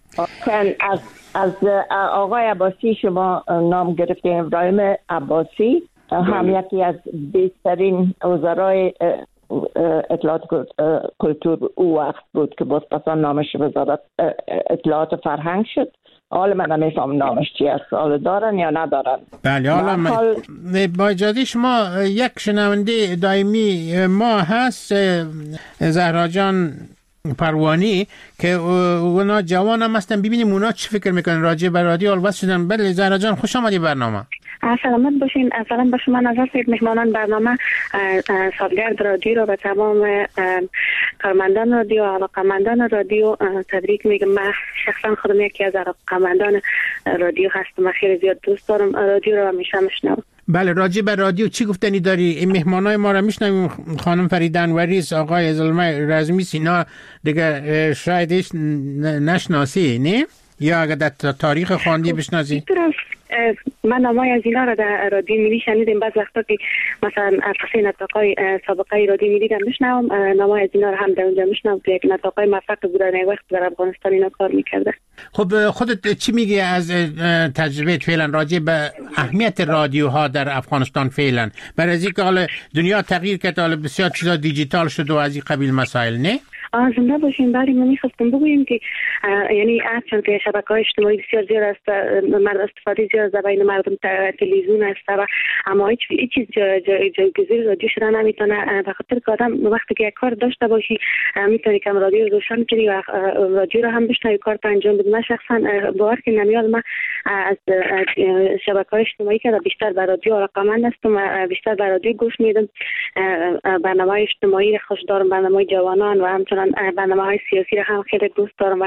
S6: از آقای عباسی شما نام گرفتیم. ابراهیم عباسی هم یکی از بهترین وزرای اطلاعات کلتور او وقت بود که باز پسان نامش وزارت اطلاعات فرهنگ شد. حالا من نمیفهم نامش چی است، حالا دارن یا ندارن.
S1: بله. حالا با اجازه شما یک شنونده دائمی ما هست، زهرا جان پروانی، که اونا جوان هم هستن. ببینیم اونا چی فکر میکنن راجع به رادیو البته شدن. بله زهرا جان خوش آمدید برنامه.
S10: سلامت باشین. سلام به شما نظر مهمانان برنامه. سالگرد رادیو رو به تمام کارمندان رادیو و علاقمندان رادیو تبریک میگم. من شخصا خودم یکی از علاقمندان رادیو هستم. خیلی زیاد دوست دارم رادیو رو، همیشه میشنوم.
S1: بله راجع به رادیو چی گفتنی داری؟ این مهمانای ما رو میشنویم. خانم فریده انوری، آقای زلمه رزمی، سینا دیگه شایدش نشناسی نه؟ یا اگر در تاریخ خواندی بشناسی؟
S10: من نامای از اینا رو در رادیو ملی شنیدیم. بعض وقتا که مثلا قصه نطاقای سابقه رادیو ملی دم میشنوم، نامای از اینا رو هم در اونجا میشنوم که یک نطاقای موفق بودن یک وقت در افغانستان اینا کار میکرده.
S1: خب خودت چی میگی از تجربه فعلا راجع به اهمیت رادیوها در افغانستان فعلا؟ برای از اینکه حالا دنیا تغییر کرد، حالا بسیار چیزا دیجیتال شد و از این قبیل مسائل نه؟
S10: زنده باشین. برای من میخواستم بگویم که یعنی چون که شبکه‌های اجتماعی بسیار زیاد است، استفاده زیاد از بین مردم تلویزیون است و اما هیچ چیز جایگزین رادیو شدن نمیتونه. به خاطر که آدم وقتی که یک کار داشته باشی میتونی که رادیو رو روشن کنی و رادیو رو هم بشنوی، کارت انجام بدی. من شخصا باور که نمیاد من از شبکه‌های اجتماعی که بیشتر به رادیو علاقه‌مند هستم و بیشتر به رادیو گوش میدم. برنامه اجتماعی رو خوش دارم، برنامه جوانان و همچنین برنامه‌های سیاسی رو هم خیلی دوست دارم و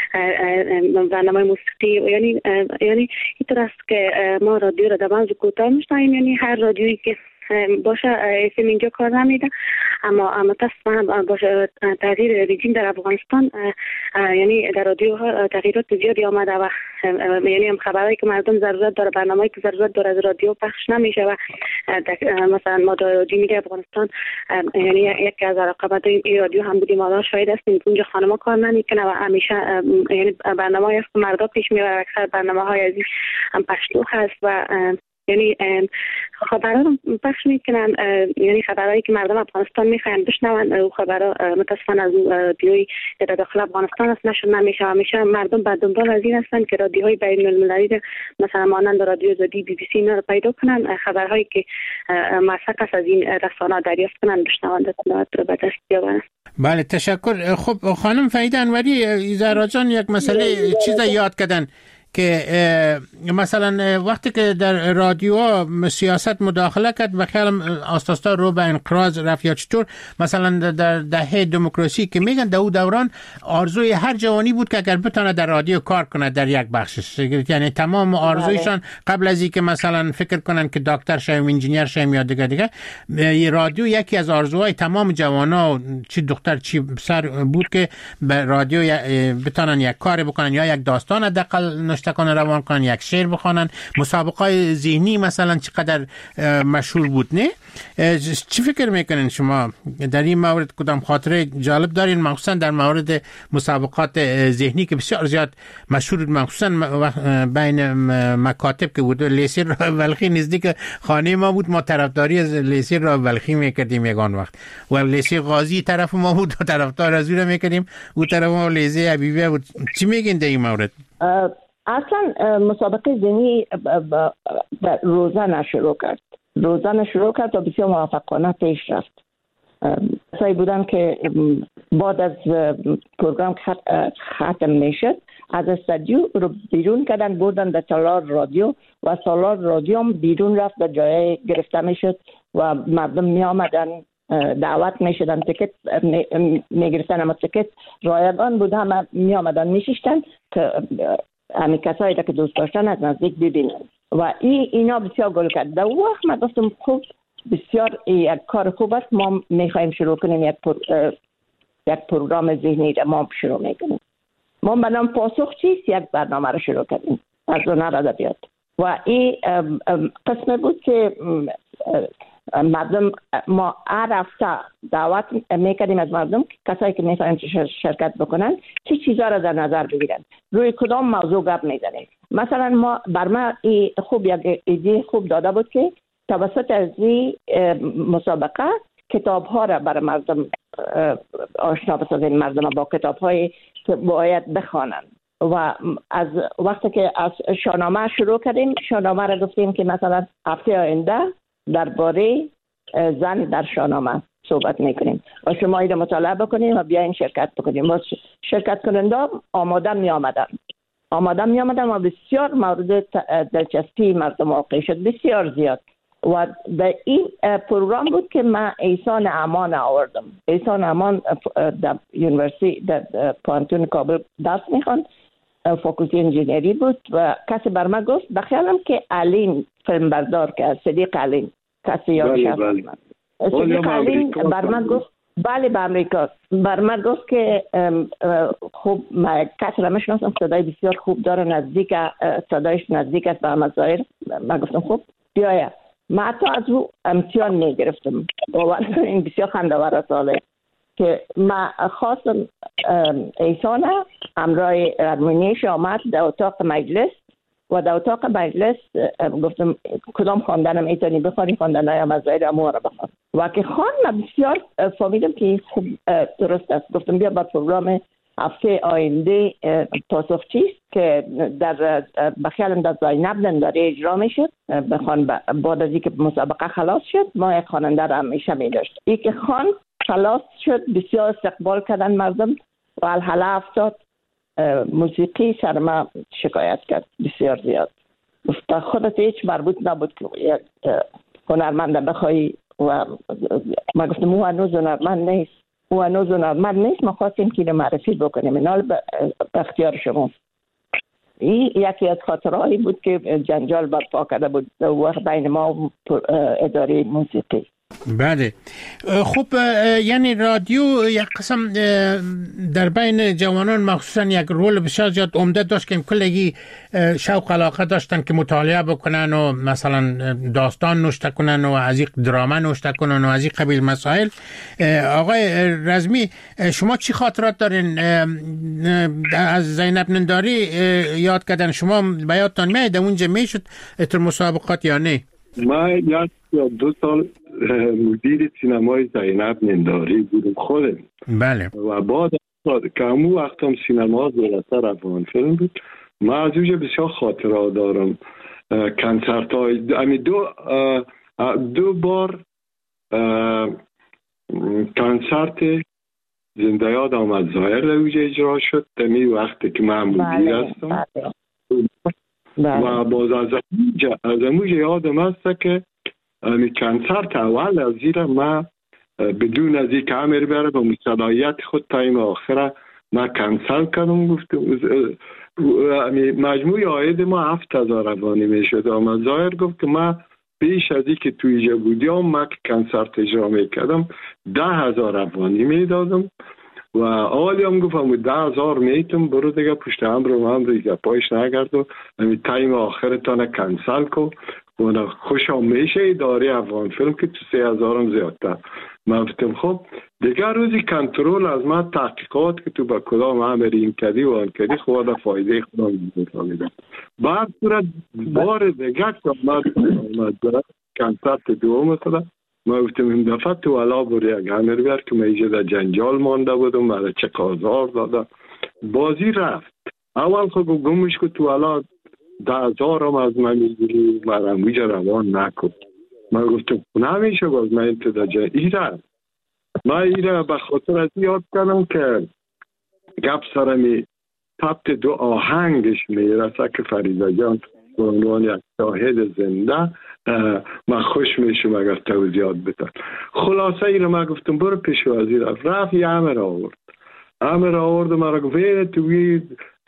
S10: برنامه موسیقی. یعنی اینطور است که ما رادیو رو در بند کوتاه میشنویم. یعنی هر رادیویی که باشه اسم اینجا کار نمیده، اما متاسفانه باشه تغییر رژیم در افغانستان، یعنی در رادیو ها تغییرات زیادی آمده و یعنی هم خبرایی که مردم ضرورت داره، برنامه‌ای که ضرورت داره از رادیو پخش نمیشه و مثلا ما در رادیو میگه افغانستان یعنی یکی از رقابت‌های این رادیو هم بودیم، ما شاهد هستیم که اونجا خانم‌ها کار نمیکنه و همیشه یعنی برنامه‌ای است که مردا پیش میبره. اکثر برنامه‌های از این هم پشتو هست و یعنی خبرها رو پخش میکنن، یعنی خبرهایی که مردم افغانستان میخواین بشنون. او خبرها متاسفانه از رادیوی در داخل افغانستان است نشر نمیشه. همیشه مردم بعد دنبال از این هستن که رادیوهای بین المللی مثلا مانند رادیو زدی، بی بی سی اینا رو پیدا کنن، خبرهایی که مسئله است از این رسانه‌ها دریافت کنن، بشنون، اطلاعات رو به دست بیاورن.
S1: بله تشکر. خب خانم فریده انوری، زهرا جان یک مسئله چیز یاد کردن که مثلا وقتی که در رادیو سیاست مداخله کرد و خیلی آستاستا رو به انقراض رفت یا چطور، مثلا در دهه دموکراسی که میگن در اون دوران آرزوی هر جوانی بود که اگر بتونه در رادیو کار کنه در یک بخشش، یعنی تمام آرزویشان قبل از اینکه مثلا فکر کنن که دکتر شویم، انجینیر شویم یا دیگه رادیو یکی از آرزوهای تمام جوانا چی دختر چی پسر بود که به رادیو بتونن یک کار بکنن یا یک داستان حداقل نشتکان روان کنن، یک شعر بخوانن. مسابقه ذهنی مثلا چقدر مشهور بود نه؟ چی فکر میکنین شما در این مورد؟ کدام خاطره جالب دارین مخصوصا در مورد مسابقات ذهنی که بسیار زیاد مشهور بود، مخصوصا بین مکاتب که بود؟ لیسه راه بلخی نزدیک خانه ما بود، ما طرفداری از لیسه راه بلخی میکردیم یگان وقت، و لیسه غازی طرف ما بود و طرفدار از اون میکردیم، اون طرف ما لیسه حبیبیه بود. چی میگین در این مورد؟
S6: اصلا مسابقه ذهنی روزانه شروع کرد و بسیار موفقانه پیش رفت. کسایی بودن که بعد از پروگرام ختم میشد از استودیو رو بیرون کردن، بردن در تالار رادیو و تالار رادیو هم بیرون رفت و جای گرفته میشد و مردم می آمدن، دعوت می شدن، تیکت می گرفتن، اما تیکت رایگان بود، همه می آمدن می ششتن که همین کسایی که دوست داشتن از نزدیک ببینن. و اینا بسیار گل کرد. در وقت من گفتم خوب بسیار یک کار خوب است، ما میخوایم شروع کنیم یک پروگرام ذهنی را ما شروع میکنیم. ما به نام پاسخ چیست یک برنامه را شروع کردیم از هنر ادبیات و این قسم بود که مردم ما هر هفته دعوت میکردیم از مردم کسایی که میخواین شرکت بکنن چه چیزا را در نظر بگیرن، روی کدام موضوع گپ میزنیم. مثلا ما بر ما خوب یک ایده خوب داده بود که توسط از این مسابقه کتاب ها را برای مردم آشنا بسازیم، مردم با کتاب هایی که باید بخوانند. و از وقتی که از شاهنامه شروع کردیم، شاهنامه را گفتیم که مثلا هفته آینده درباره زن در شاهنامه صحبت میکنیم و شما این مطالعه بکنیم و بیاین شرکت بکنیم. و شرکت کننده آماده می آمدن و بسیار مورد دلچسپی مردم واقع شد، بسیار زیاد. و در این پروگرام بود که من احسان امان آوردم. احسان امان در یونیورسیتی در پانتون کابل درس میخوند، فاکولتی انجینری بود و کسی بر من گفت بخیالم که علین فیلم بردار که صدیق علین کسی یادش هست. صدیق علین بر من گفت بله به امریکا، بر من گفت که خوب کسی را میشناسم صدای بسیار خوب داره، صدایش نزدیک است به احمد ظاهر. من گفتم خوب بیاید. من حتی از او امتحان میگرفتم. این بسیار خنده‌آور ساله که من خواستم احسان همراه ارمونیش آمد در اتاق مجلس و در اتاق مجلس گفتم کدام خواندنم ایتانی بخوانی، خواندنهای احمد ظاهر امو را بخوان. و که من بسیار فهمیدم که خوب درست است. گفتم بیا با پروگرام هفته آینده پاسخ چیست که در بخیالم در زینب ننداری اجرا میشد بخوان. بعد از اینکه مسابقه خلاص شد ما یک خواننده را همیشه می داشت. این که خلاص شد بسیار استقبال کردن مردم و الحاله افتاد. موسیقی سر ما شکایت کرد بسیار زیاد. گفت خودت هیچ مربوط نبود که یک هنرمند بخوایی. و ما گفتم او هنوز هنرمند نیست، ما خواستیم که اینو معرفی بکنیم. اینال به اختیار شما. این یکی از خاطرهایی بود که جنجال برپا کرده بود وقت بین ما و اداره موسیقی.
S1: بله. خب یعنی رادیو یک قسم در بین جوانان مخصوصا یک رول بسیار زیاد عمده داشت که کلگی شوق علاقه داشتن که مطالعه بکنن و مثلا داستان نوشته کنن و از این دراما نوشته کنن و از این قبیل مسائل. آقای رزمی شما چی خاطرات دارین از زینب ننداری؟ یاد کردن شما به یادتان میاد اونجا میشد اتر مسابقات یا نه؟
S7: من یک یا 2 سال مدیر سینمای زینب ننداری بودم خودم.
S1: بله.
S7: و بعد که همون وقت هم سینما زورتر افغان فیلم بود. من از اونجا بسیار خاطرات دارم. کنسرت های دو بار کنسرت زنده یاد آمد ظاهر در اونجا اجرا شد دمی وقتی که من مدیر هستم. و باز از اموجه یادم هست که کنسرت اول از زیره ما بدون از این که همه بره با صلاحیت خود تایم آخره ما کنسل کردم. گفتم مجموع عاید ما 7000 افغانی میشد. اما ظاهر گفت که ما پیش از این که توی اینجا بودیم ما که کنسرت اجرا میکردم 10,000 افغانی میدادم و آلی هم گفتم 10,000 میتونم برو دیگه پشت هم رو دیگه پایش نگرد و تایم آخر تانه کنسل کن و خوشم میشه اداره افغان فیلم که تو 3,000 هم زیادتر. من گفتم خب دیگه روزی کنترل از من تحقیقات که تو با کدام عمری این کدی و آن کدی خواهد فایده خودم میدم. بعد صورت بار دیگه که آمد کنسرت دوم خدا من گفتم این دفعه تو علا بوری یک همه رو بیار که من ایجا در جنجال مانده بودم من چه کازار دادم. بازی رفت اول خود گمش که تو علا 10,000 هم از من میگیری من همویجا روان نکن. من گفتم نمیشه باز من تو در جنجال ایره به خاطر از یاد کردم که گپ سرمی تبت 2 آهنگش میرسه که فریضه جان به عنوان یک شاهد زنده من خوش میشم اگر توضیحات بتن. خلاصه ای رو من گفتم برو پیش وزیر رفت یه همه را آورد من را گفت توی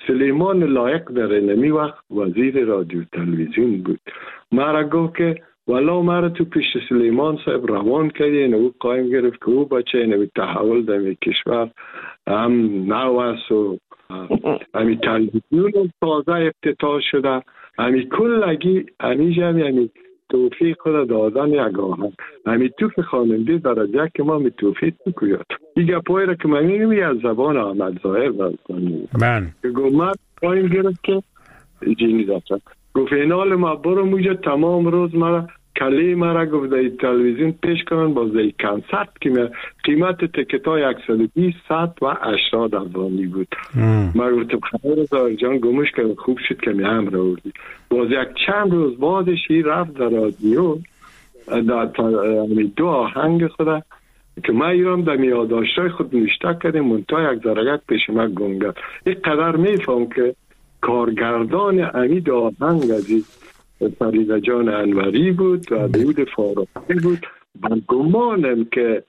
S7: سلیمان لایق در اینمی وقت وزیر رادیو تلویزیون بود. ما را گفت که والا ما را تو پیش سلیمان صاحب روان کردی، او قایم گرفت که او بچه اینمی تحول در کشور هم نو است و همی تلویزیون تازه افتتاح شده، همی کلگی همی جمعی توفیق خود دادن یک آهنگ همی توف خواننده درجه که ما می توفیق بکوید این گپایی را که من میگم از زبان احمد ظاهر برکنیم که گفت قایم گرفت که جینی داشتم گفت اینال ما برو موجه تمام روز مرا کلی مرا گفت در تلویزیون پیش کنن باز در کنسرت که قیمت تکت های 120 و 80 افغانی بود. ما گفتم خبر ظاهر جان گمش که خوب شد که می هم رو بردی. باز یک چند روز بعدش رفت در رادیو در دو آهنگ خود که ما ایرام در یادداشت‌های خود نوشته کردیم منتها یک درجه پیش ما گنگد. یک قدر میفهم که کارگردان امید آهنگ از فریده جان انوری بود و داود فاروقی بود. من گمانم که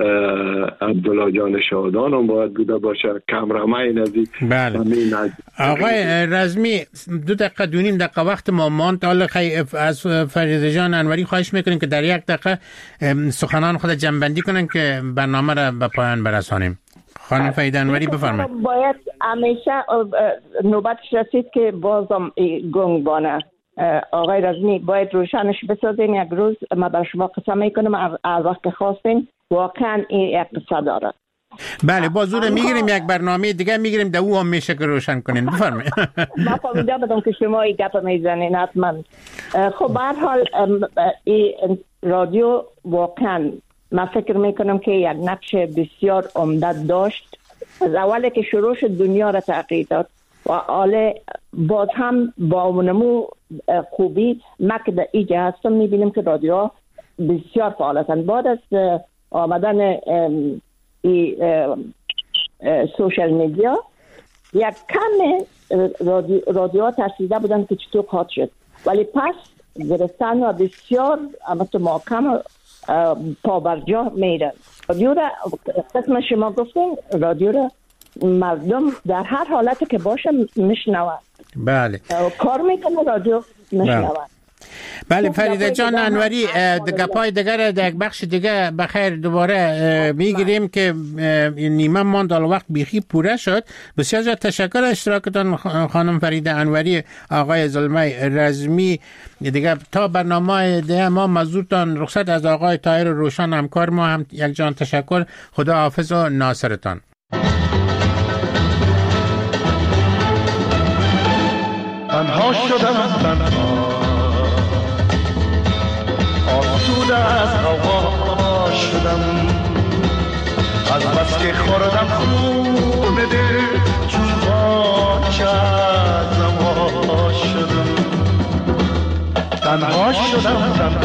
S7: عبدالله جان شادان هم باید بوده باشه، کمرمین نزدیک.
S1: بله. آقای رزمی 2 دقیقه 2.5 دقیقه وقت ما ماند. حالا از فریده جان انوری خواهش میکنیم که در 1 دقیقه سخنان خود جنبندی کنن که برنامه را به پایان برسانیم. خانم فریده انوری بفرمایید.
S6: باید همیشه نوبتش رسید که بازم گنگ بانه. آقای رزمی باید روشنش بسازین. یک روز ما بر شما قسم میکنم از وقت خواستین واقعا این یک قصه داره.
S1: بله با زور میگیریم یک برنامه دیگه میگیریم در او هم میشه که روشن کنین. بفرمایید.
S6: ما فهمیده بدم که شما این گپ میزنین حتما. خب به هر حال این رادیو واقعا من فکر میکنم که یک نقش بسیار عمده داشت. از اولی که شروع شد دنیا را تغییر داد و حالا باز هم با نمو خوبی ما که در اینجا هستم میبینیم که رادیو بسیار فعال هستند. بعد از آمدن سوشل میدیا یک کم رادیو ترسیده بودن که چطور خواهد شد، ولی پس گرفتن و بسیار محکم پابرجا میرن. رادیو را قسم شما گفتین رادیو را مردم در هر حالتی که باشه میشنوند.
S1: بله.
S6: کار میکنه رادیو میشنوند.
S1: بله فریده جان انوری گپای دیگر در یک بخش دیگه بخیر دوباره میگیریم که نیمه ماند وقت بیخی پوره شد. بسیار تشکر اشتراکتان خانم فریده انوری، آقای زلمه رزمی. دیگه تا برنامه دیگه ما مزورتان رخصت از آقای طاهر روشن همکار ما هم یک جان تشکر. خدا حافظ و ناصرتان.
S11: تنها شدم آسوده از هوا شدم، از بس که خوردم خون دل چون باچه از هوا شدم. تنها شدم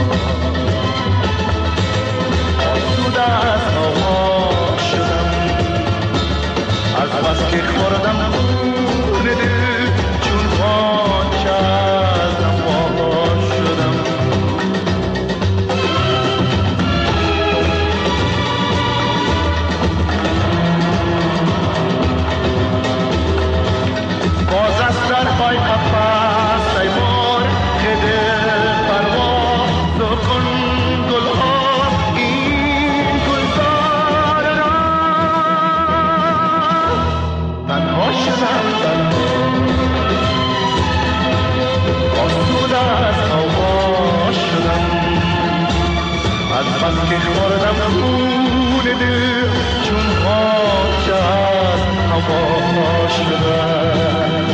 S11: آسوده از هوا شدم، از بس که خوردم خون دل چون باچه از هوا شدم. باز از درهای قفس ای مرغ دل پرواز کن گلها این گلزار را. تنها شدم آسوده از هوا شدم، از بس که خوردم خون دل چون خاک از هوا شدم.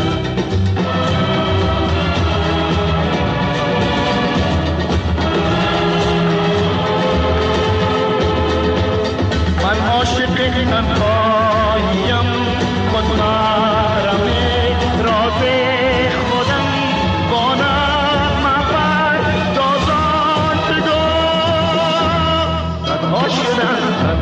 S11: من عاشق تنهاییم خود محرم راز خودم بانم پردازان بگو. تنها شدم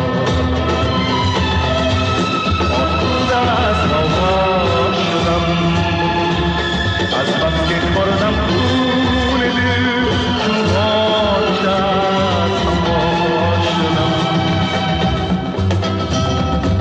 S11: آسوده از هوا شدم، از بس که خوردم خون دل چون خاک از هوا شدم.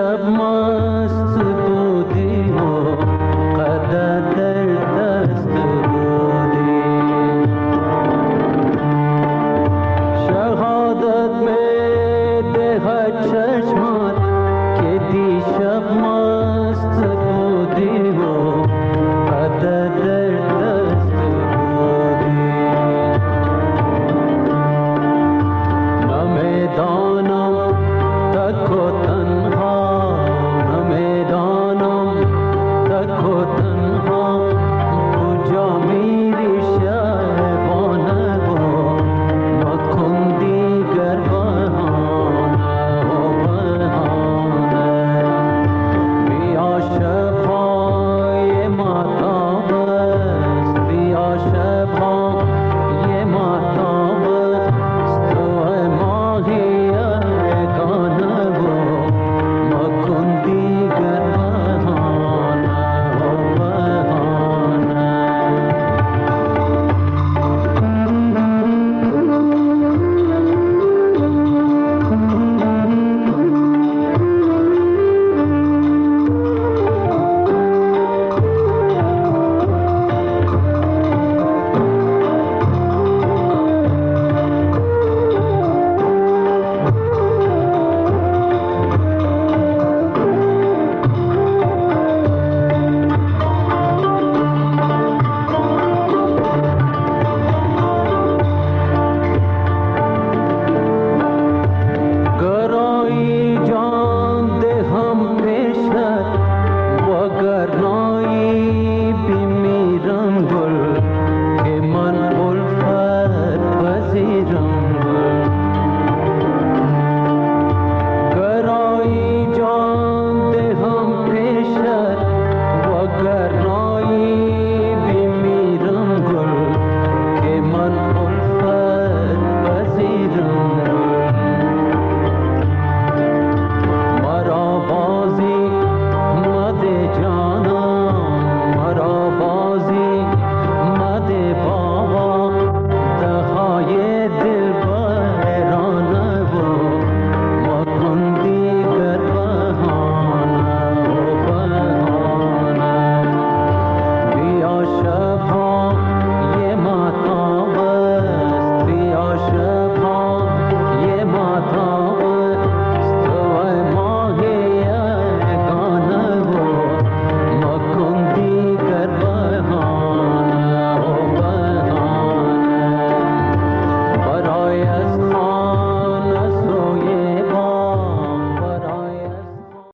S11: شب ما